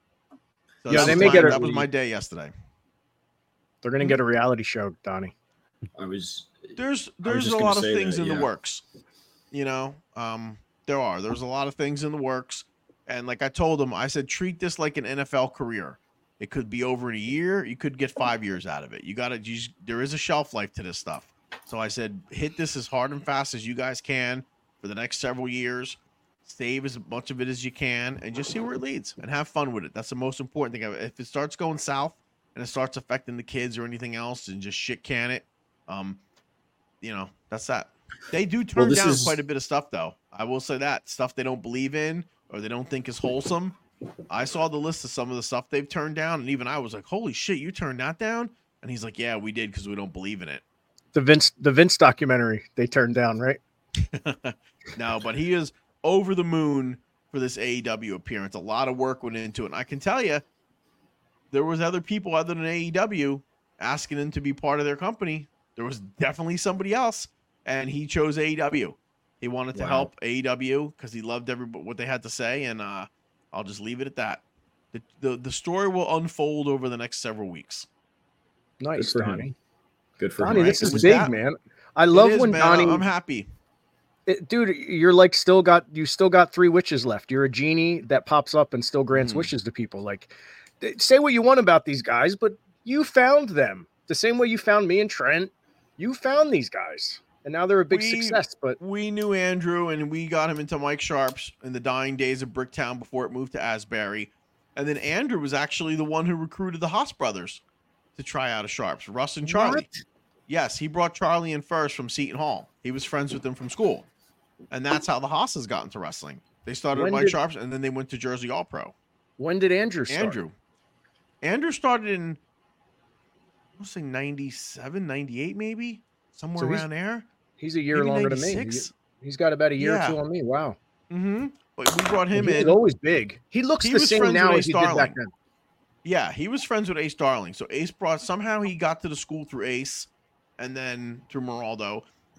So Yeah, that they was may my- get a- that was my day yesterday. They're gonna get a reality show, Donnie. I was There's I was there's just a gonna lot of say things that, in yeah. the works. You know, um, there are. There's a lot of things in the works. And like I told him, I said, treat this like an N F L career. It could be over in a year. You could get five years out of it. You got to, there is a shelf life to this stuff. So I said, hit this as hard and fast as you guys can for the next several years. Save as much of it as you can and just see where it leads and have fun with it. That's the most important thing. If it starts going south and it starts affecting the kids or anything else and just shit can it, um, you know, that's that. They do turn this down is- quite a bit of stuff, though. I will say that. Stuff they don't believe in or they don't think is wholesome. I saw the list of some of the stuff they've turned down, and even I was like, holy shit, you turned that down? And he's like, yeah, we did because we don't believe in it. The Vince the Vince documentary they turned down, right? No, but he is over the moon for this A E W appearance. A lot of work went into it. And I can tell you, there was other people other than A E W asking him to be part of their company. There was definitely somebody else, and he chose A E W. He wanted to Wow. help A E W because he loved every what they had to say, and uh, I'll just leave it at that. The, the the story will unfold over the next several weeks. Nice, Good for him. Donnie. Good for Donnie, him. this is With big, that- man. I It love is, when man. Donnie. I'm happy. It- dude, you're like still got you still got three wishes left. You're a genie that pops up and still grants Mhm. wishes to people. Like, th- say what you want about these guys, but you found them the same way you found me and Trent. You found these guys, and now they're a big We- success. But We knew Andrew, and we got him into Mike Sharp's in the dying days of Bricktown before it moved to Asbury. And then Andrew was actually the one who recruited the Haas brothers to try out a Sharp's. Russ and Charlie. What? Yes, he brought Charlie in first from Seton Hall. He was friends with them from school. And that's how the Haas's got into wrestling. They started When at Mike did- Sharp's, and then they went to Jersey All Pro. when did Andrew start? Andrew. Andrew started in, I was saying ninety-seven, ninety-eight, maybe? Somewhere So he's around there. He's a year Maybe longer than me. ninety-six? He- He's got about a year Yeah. or two on me. Wow. Mm-hmm. But we brought him He was in. always big. He looks He the was same friends now with as he Ace did back Darling. then. Yeah, he was friends with Ace Darling. So Ace brought somehow he got to the school through Ace and then through Meraldo.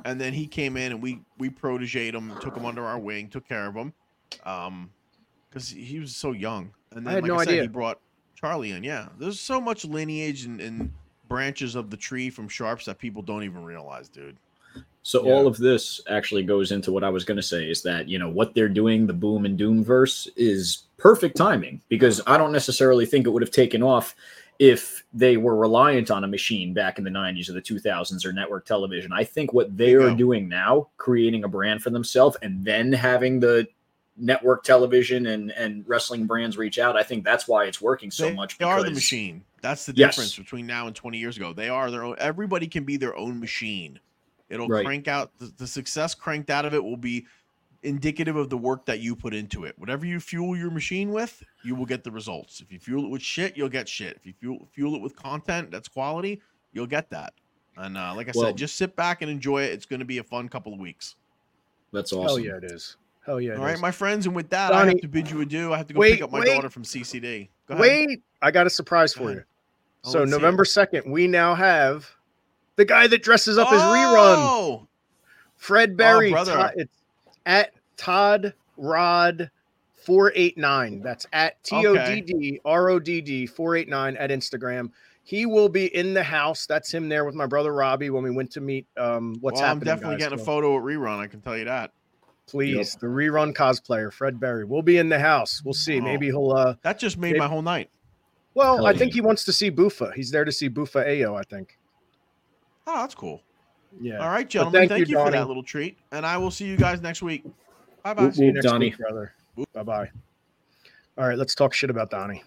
and then he came in and we we protéged him, took him under our wing, took care of him, um, because he was so young. And then, I had like no I said, idea. he brought Charlie in. Yeah, there's so much lineage and, and branches of the tree from Sharps that people don't even realize, dude. So Yeah. all of this actually goes into what I was going to say is that, you know, what they're doing, the Boom and Doom verse, is perfect timing, because I don't necessarily think it would have taken off if they were reliant on a machine back in the nineties or the two thousands or network television. I think what they There you are go. doing now, creating a brand for themselves and then having the network television and, and wrestling brands reach out, I think that's why it's working so they, much. They are the because- machine. That's the Yes. difference between now and twenty years ago. They are their own. Everybody can be their own machine. It'll Right. crank out the, the success cranked out of it will be indicative of the work that you put into it. Whatever you fuel your machine with, you will get the results. If you fuel it with shit, you'll get shit. If you fuel fuel it with content that's quality, you'll get that. And uh, like I Well- said, just sit back and enjoy it. It's going to be a fun couple of weeks. That's Hell awesome. yeah, it is. Hell yeah. it All right, is. my friends, and with that, I Donnie- have to bid you adieu. I have to go Wait, pick up my wait. daughter from C C D. Go ahead. Wait, I got a surprise Go for ahead. you. Oh, So let's see it. November second, we now have the guy that dresses up as Rerun, Oh! Fred Berry. brother. Todd- it's at Todd Rod four eight nine. That's at T O D D R O D D four eight nine at Instagram. He will be in the house. That's him there with my brother Robbie when we went to meet um what's well, I'm happening. definitely guys. getting a So photo at Rerun. I can tell you that. Please, the Rerun cosplayer, Fred Berry, will be in the house. We'll see. Oh. Maybe he'll uh That just made Maybe- my whole night. well, Hell I think yeah. he wants to see Bufa. He's there to see Bufa Ayo, I think. Oh, that's cool. Yeah. All right, But gentlemen. thank Thank, you, you, for Donnie. that little treat. And I will see you guys next week. Bye bye. Whoop, See you whoop, next Donnie. week, brother. Bye bye. All right, let's talk shit about Donnie.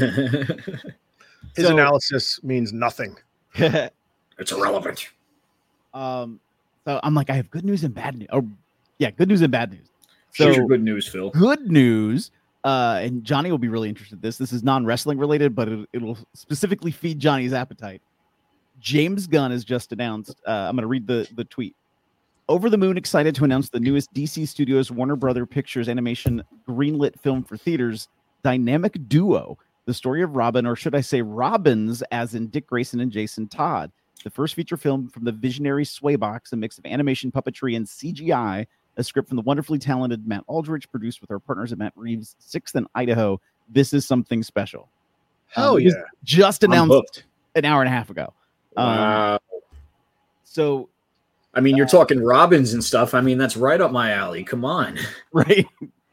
His So- analysis means nothing. It's irrelevant. um, so I'm like, I have good news and bad news. Oh, yeah, good news and bad news. So Here's your good news, Phil. good news, uh, and Johnny will be really interested in this. This is non-wrestling related, but it, it'll specifically feed Johnny's appetite. James Gunn has just announced. Uh, I'm going to read the the tweet. Over the moon, excited to announce the newest D C Studios Warner Brother Pictures animation greenlit film for theaters, Dynamic Duo, the story of Robin, or should I say Robins, as in Dick Grayson and Jason Todd. The first feature film from the visionary Swaybox, a mix of animation, puppetry, and C G I, a script from the wonderfully talented Matt Aldrich, produced with our partners at Matt Reeves, sixth and Idaho. This is something special. Hell Um, it was yeah. Just I'm announced hooked. an hour and a half ago. Um, Wow. So, I mean, you're uh, talking Robins and stuff. I mean, that's right up my alley. Come on. right.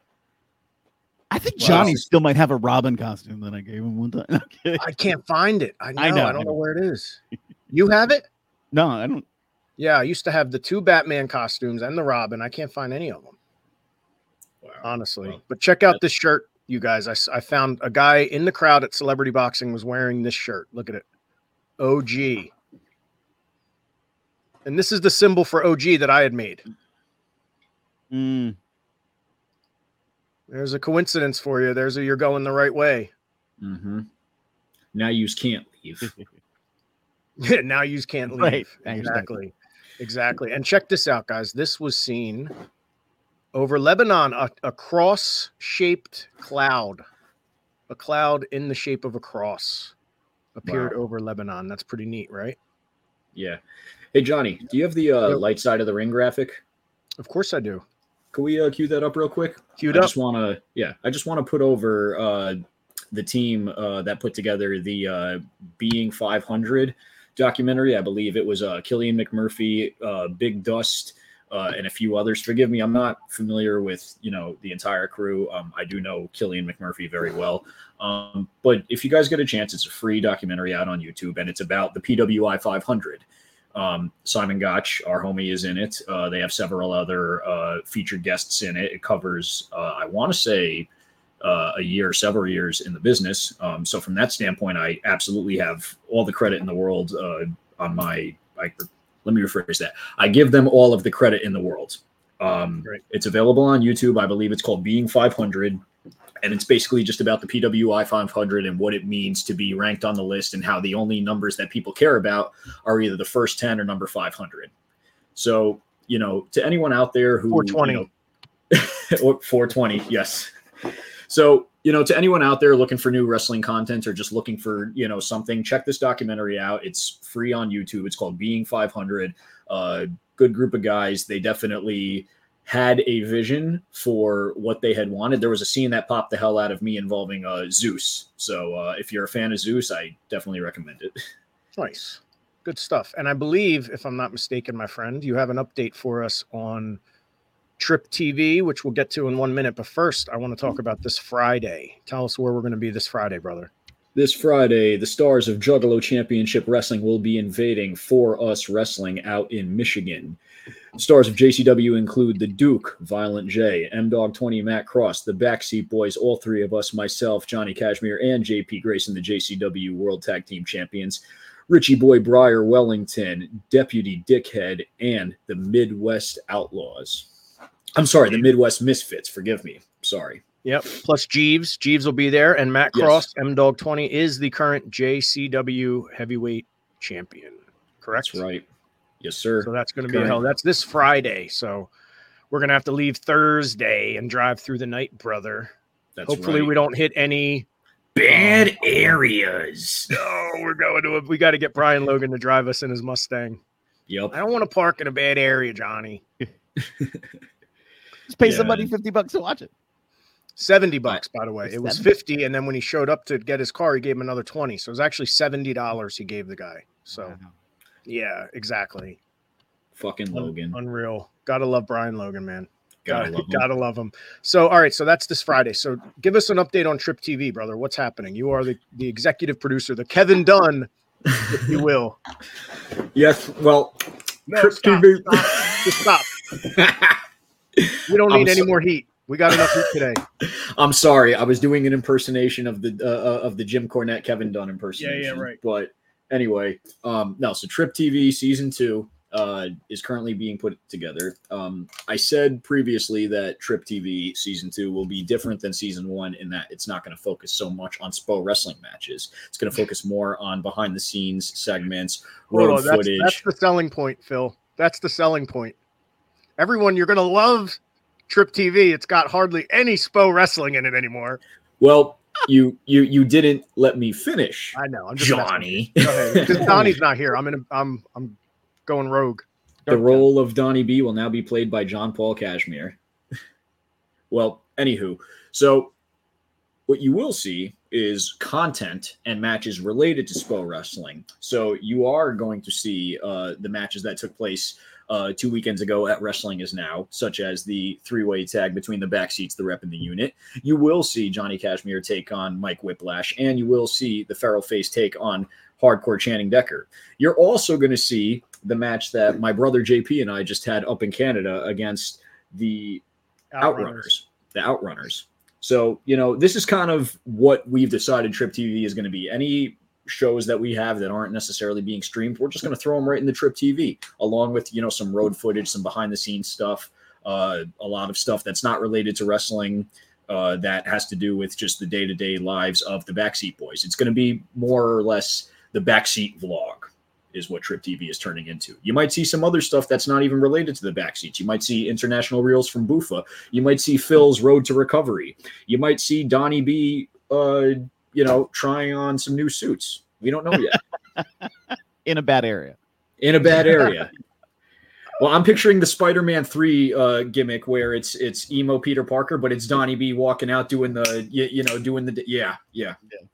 I think Wow. Johnny still might have a Robin costume that I gave him one time. Okay. I can't find it. I know. I I, know, I don't know. know where it is. You have it? No, I don't. Yeah, I used to have the two Batman costumes and the Robin. I can't find any of them, Wow. honestly. Wow. But check out this shirt, you guys. I, s- I found a guy in the crowd at Celebrity Boxing was wearing this shirt. Look at it. O G. And this is the symbol for O G that I had made. Mm, There's a coincidence for you. There's a you're going the right way. Mm-hmm. Now you can't leave. Now you can't leave. Right. Now you're stuck. Exactly. Exactly. And check this out, guys. This was seen over Lebanon, a, a cross-shaped cloud. A cloud in the shape of a cross appeared Wow. over Lebanon. That's pretty neat, right? Yeah. Hey, Johnny, do you have the uh, Yep. light side of the ring graphic? Of course I do. Can we uh, cue that up real quick? Queued I up. just want to, yeah, I just want to put over uh, the team uh, that put together the uh, Being five hundred documentary. I believe it was uh, Killian McMurphy, uh, Big Dust, uh, and a few others. Forgive me, I'm not familiar with, you know, the entire crew. Um, I do know Killian McMurphy very well. Um, but if you guys get a chance, it's a free documentary out on YouTube, and it's about the P W I five hundred. Um, Simon Gotch, our homie, is in it. Uh, they have several other uh, featured guests in it. It covers, uh, I want to say, uh, a year, several years in the business. Um, so from that standpoint, I absolutely have all the credit in the world uh, on my. I, let me rephrase that. I give them all of the credit in the world. Um, Great. It's available on YouTube. I believe it's called Being five hundred. And it's basically just about the P W I five hundred and what it means to be ranked on the list, and how the only numbers that people care about are either the first ten or number five hundred. So, you know, to anyone out there who, four twenty. you know, or four twenty, yes. So you know, to anyone out there looking for new wrestling content or just looking for, you know, something, check this documentary out. It's free on YouTube. It's called Being five hundred. Uh, good group of guys. They definitely had a vision for what they had wanted. There was a scene that popped the hell out of me involving uh, Zeus. So uh, if you're a fan of Zeus, I definitely recommend it. Nice. Good stuff. And I believe, if I'm not mistaken, my friend, you have an update for us on Trip T V, which we'll get to in one minute. But first, I want to talk about this Friday. Tell us where we're going to be this Friday, brother. This Friday, the stars of Juggalo Championship Wrestling will be invading For Us Wrestling out in Michigan. Stars of J C W include The Duke, Violent J, M-Dog twenty, Matt Cross, the Backseat Boys, all three of us, myself, Johnny Cashmere, and J P Grayson, the J C W World Tag Team Champions, Richie Boy Breyer Wellington, Deputy Dickhead, and the Midwest Outlaws. I'm sorry, the Midwest Misfits. Forgive me. Sorry. Yep. Plus Jeeves. Jeeves will be there. And Matt Yes. Cross, M-Dog twenty, is the current J C W heavyweight champion. Correct? That's right. Yes, sir. So that's going to be Correct. hell. That's this Friday. So we're going to have to leave Thursday and drive through the night, brother. That's Hopefully right. we don't hit any. Bad areas. No, we're going to. A, we got to get Brian Logan to drive us in his Mustang. Yep. I don't want to park in a bad area, Johnny. Just pay Yeah. somebody fifty bucks to watch it. seventy bucks, by the way. It's It was seventy. fifty, and then when he showed up to get his car, he gave him another twenty. So it was actually seventy dollars he gave the guy. So, yeah, exactly. Fucking Logan. Unreal. Gotta love Brian Logan, man. Gotta Gotta, love him. gotta love him. So, all right. So that's this Friday. So give us an update on Trip T V, brother. What's happening? You are the, the executive producer, the Kevin Dunn, if you will. Yes. Well, No, Trip stop, T V. stop. Just stop. We don't I'm need any so- more heat. We got enough heat today. I'm sorry. I was doing an impersonation of the uh, of the Jim Cornette Kevin Dunn impersonation. right. But anyway, um, no. So Trip T V season two uh, is currently being put together. Um, I said previously that Trip T V season two will be different than season one in that it's not going to focus so much on S P O wrestling matches. It's going to focus more on behind the scenes segments, Hold road on, that's, footage. that's the selling point, Phil. That's the selling point. Everyone, you're gonna love Trip T V. It's got hardly any S P O wrestling in it anymore. Well, you you you didn't let me finish, I know. I'm just messing with Johnny. you. Go ahead. Because Donnie's not here. I'm in. A, I'm. I'm going rogue. The role of Donnie B will now be played by John Paul Cashmere. Well, anywho, so what you will see is content and matches related to S P O wrestling. So you are going to see uh, the matches that took place uh, two weekends ago at Wrestling Is Now, such as the three-way tag between the Backseats, the Rep, and the Unit. You will see Johnny Cashmere take on Mike Whiplash, and you will see the Feral Face take on Hardcore Channing Decker. You're also going to see the match that my brother J P and I just had up in Canada against the Outrunners, the Outrunners. So, you know, this is kind of what we've decided Trip T V is going to be. Any shows that we have that aren't necessarily being streamed, we're just going to throw them right in the Trip T V, along with, you know, some road footage, some behind the scenes stuff, uh, a lot of stuff that's not related to wrestling, uh, that has to do with just the day-to-day lives of the Backseat Boys. It's going to be more or less the Backseat vlog is what Trip T V is turning into. You might see some other stuff that's not even related to the Backseats. You might see international reels from Bufa. You might see Phil's Road to Recovery. You might see Donnie B, uh, you know, trying on some new suits. We don't know yet. In a bad area. In a bad area. Well, I'm picturing the Spider-Man three uh, gimmick where it's it's emo Peter Parker, but it's Donnie B walking out doing the, you, you know, doing the, yeah, yeah.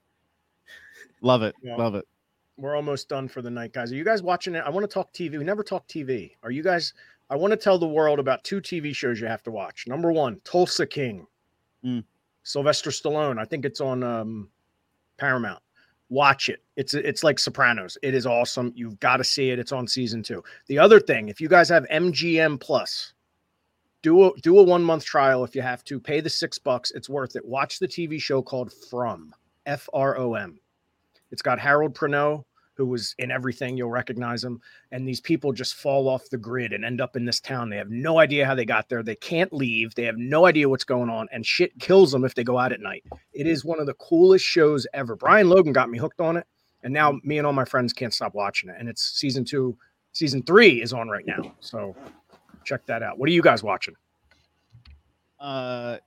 Love it. Yeah. Love it. We're almost done for the night, guys. Are you guys watching it? I want to talk T V. We never talk T V. Are you guys? I want to tell the world about two T V shows you have to watch. Number one, Tulsa King. Mm. Sylvester Stallone. I think it's on um, Paramount. Watch it. It's it's like Sopranos. It is awesome. You've got to see it. It's on season two. The other thing, if you guys have M G M Plus, do a do a one month trial if you have to. Pay the six bucks. It's worth it. Watch the T V show called From. F R O M. It's got Harold Perneau, who was in everything. You'll recognize him. And these people just fall off the grid and end up in this town. They have no idea how they got there. They can't leave. They have no idea what's going on. And shit kills them if they go out at night. It is one of the coolest shows ever. Brian Logan got me hooked on it. And now me and all my friends can't stop watching it. And it's season two. Season three is on right now. So check that out. What are you guys watching? Uh,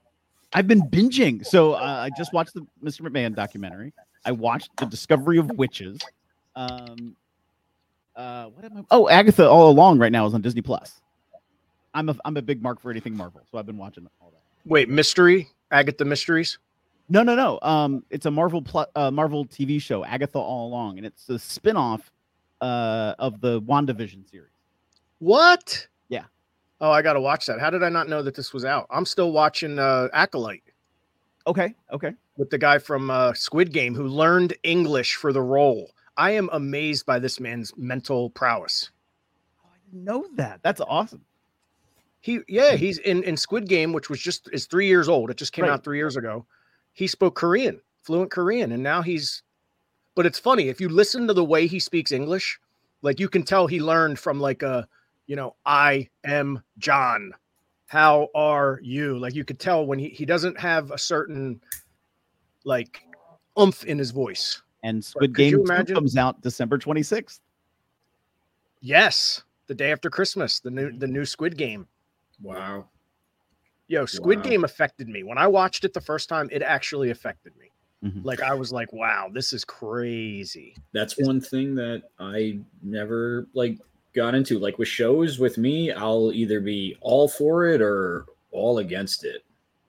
I've been binging. So uh, I just watched the Mister McMahon documentary. I watched The Discovery of Witches. Um, uh, what am I? Oh, Agatha All Along right now is on Disney Plus. I'm a I'm a big mark for anything Marvel, so I've been watching all that. Wait, Mystery? Agatha Mysteries? No, no, no. Um, it's a Marvel pl- uh, Marvel T V show, Agatha All Along, and it's a spinoff uh, of the WandaVision series. What? Yeah. Oh, I got to watch that. How did I not know that this was out? I'm still watching uh, Acolyte. Okay, okay. With the guy from uh, Squid Game who learned English for the role. I am amazed by this man's mental prowess. Oh, I didn't know that. That's awesome. He, yeah, he's in, in Squid Game, which was just is three years old. It just came Right. out three years ago. He spoke Korean, fluent Korean, and now he's. But it's funny if you listen to the way he speaks English, like you can tell he learned from like a, you know, I am John. How are you? Like you could tell when he he doesn't have a certain like oomph in his voice. And Squid Could you Game two imagine? comes out December twenty-sixth. Yes, the day after Christmas, the new the new Squid Game. Wow. Yo, Squid Wow. Game affected me. When I watched it the first time, it actually affected me. Mhm. Like I was like, wow, this is crazy. That's one thing that I never like got into. Like with shows with me, I'll either be all for it or all against it.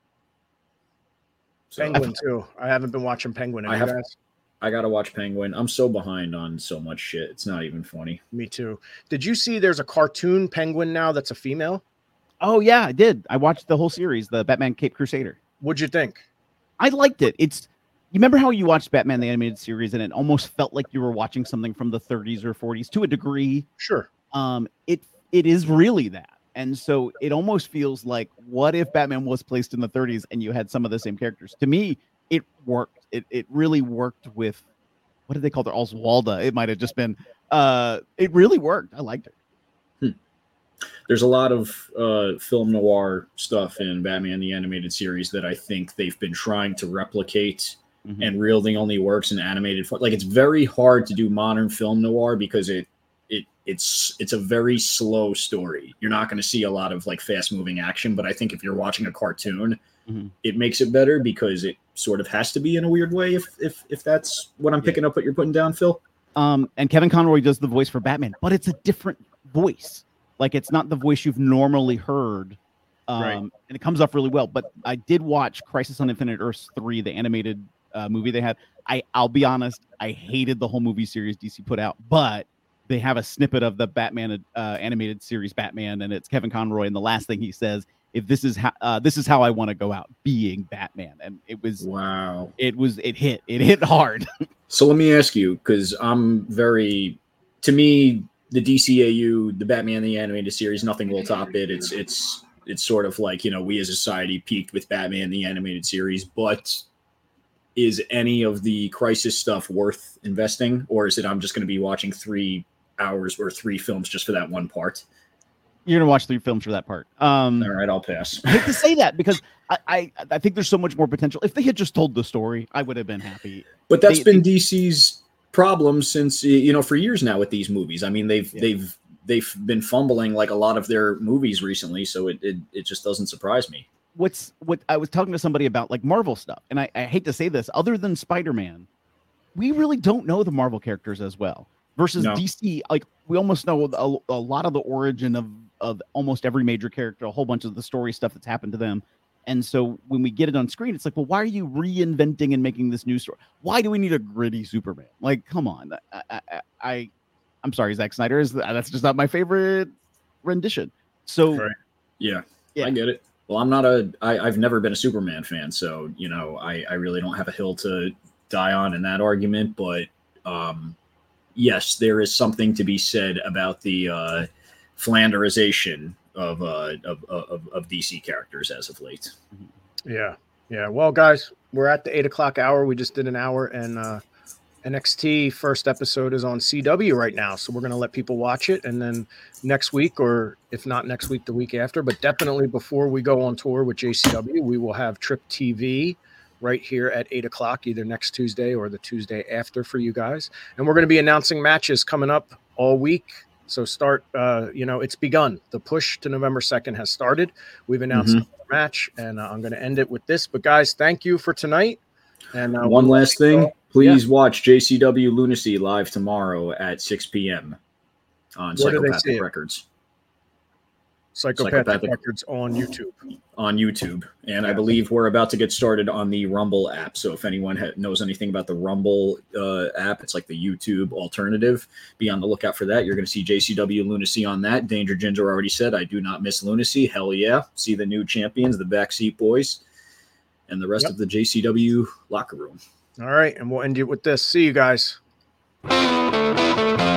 So Penguin too. I haven't been watching Penguin. Have I you have- guys? I gotta watch Penguin. I'm so behind on so much shit. It's not even funny. Me too. Did you see there's a cartoon Penguin now that's a female? Oh yeah, I did. I watched the whole series, the Batman Cape Crusader. What'd you think? I liked it. It's you remember how you watched Batman the animated series and it almost felt like you were watching something from the thirties or forties to a degree. Sure. Um, it it is really that. And so it almost feels like, what if Batman was placed in the thirties and you had some of the same characters? To me, it worked. It it really worked with, what did they call it? Oswalda. It might have just been. Uh, it really worked. I liked it. There's a lot of uh, film noir stuff in Batman the Animated Series that I think they've been trying to replicate, Mhm. and really only works in animated. fo- Like it's very hard to do modern film noir because it it it's it's a very slow story. You're not going to see a lot of like fast moving action, but I think if you're watching a cartoon, Mhm. it makes it better because it sort of has to be in a weird way. If if if that's what I'm picking up, what you're putting down, Phil. Um, and Kevin Conroy does the voice for Batman, but it's a different voice. Like it's not the voice you've normally heard. Um, Right. and it comes off really well. But I did watch Crisis on Infinite Earths three, the animated uh, movie they had. I I'll be honest, I hated the whole movie series D C put out, but they have a snippet of the Batman uh, animated series Batman, and it's Kevin Conroy, and the last thing he says, "If this is how uh, this is how I want to go out, being Batman," and it was Wow. it was it hit it hit hard. So let me ask you, because I'm very, to me, the D C A U, the Batman the Animated Series, nothing will top it. It's it's it's sort of like, you know, we as a society peaked with Batman the Animated Series, but is any of the Crisis stuff worth investing, or is it I'm just going to be watching three hours or three films just for that one part? You're gonna watch three films for that part. Um, All right, I'll pass. I hate to say that because I, I I think there's so much more potential. If they had just told the story, I would have been happy. But that's They- been they- D C's problem since, you know, for years now with these movies. I mean, they've Yeah. they've they've been fumbling like a lot of their movies recently, so it it, it just doesn't surprise me. What's what I was talking to somebody about, like Marvel stuff, and I, I hate to say this, other than Spider-Man, we really don't know the Marvel characters as well. Versus No. D C, like we almost know a, a lot of the origin of of almost every major character, a whole bunch of the story stuff that's happened to them. And so when we get it on screen, it's like, well, why are you reinventing and making this new story? Why do we need a gritty Superman? Like, come on. I, I, I I'm sorry, Zack Snyder is that's just not my favorite rendition. So Right. Yeah, Yeah. I get it. Well, I'm not a I, I've never been a Superman fan, so you know, I I really don't have a hill to die on in that argument. But um, yes, there is something to be said about the uh, Flanderization of, uh, of of of D C characters as of late. Yeah. Yeah. Well, guys, we're at the eight o'clock hour. We just did an hour, and uh, N X T first episode is on C W right now. So we're going to let people watch it. And then next week, or if not next week, the week after, but definitely before we go on tour with J C W, we will have Trip T V right here at eight o'clock, either next Tuesday or the Tuesday after for you guys. And we're going to be announcing matches coming up all week. So start, uh, you know, it's begun. The push to November second has started. We've announced Mhm. match, and uh, I'm going to end it with this. But guys, thank you for tonight. And uh, one we'll last thing, go. please yeah. watch J C W Lunacy live tomorrow at six p.m. on Where do they see Psychopathic it? Records. Psychopathic, Psychopathic Records on YouTube. On YouTube, and Yeah. I believe we're about to get started on the Rumble app. So if anyone ha- knows anything about the Rumble uh, app, it's like the YouTube alternative. Be on the lookout for that. You're going to see J C W Lunacy on that. Danger Ginger already said, I do not miss Lunacy. Hell yeah. See the new champions, the Backseat Boys, and the rest Yep. of the J C W locker room. All right, and we'll end it with this. See you guys.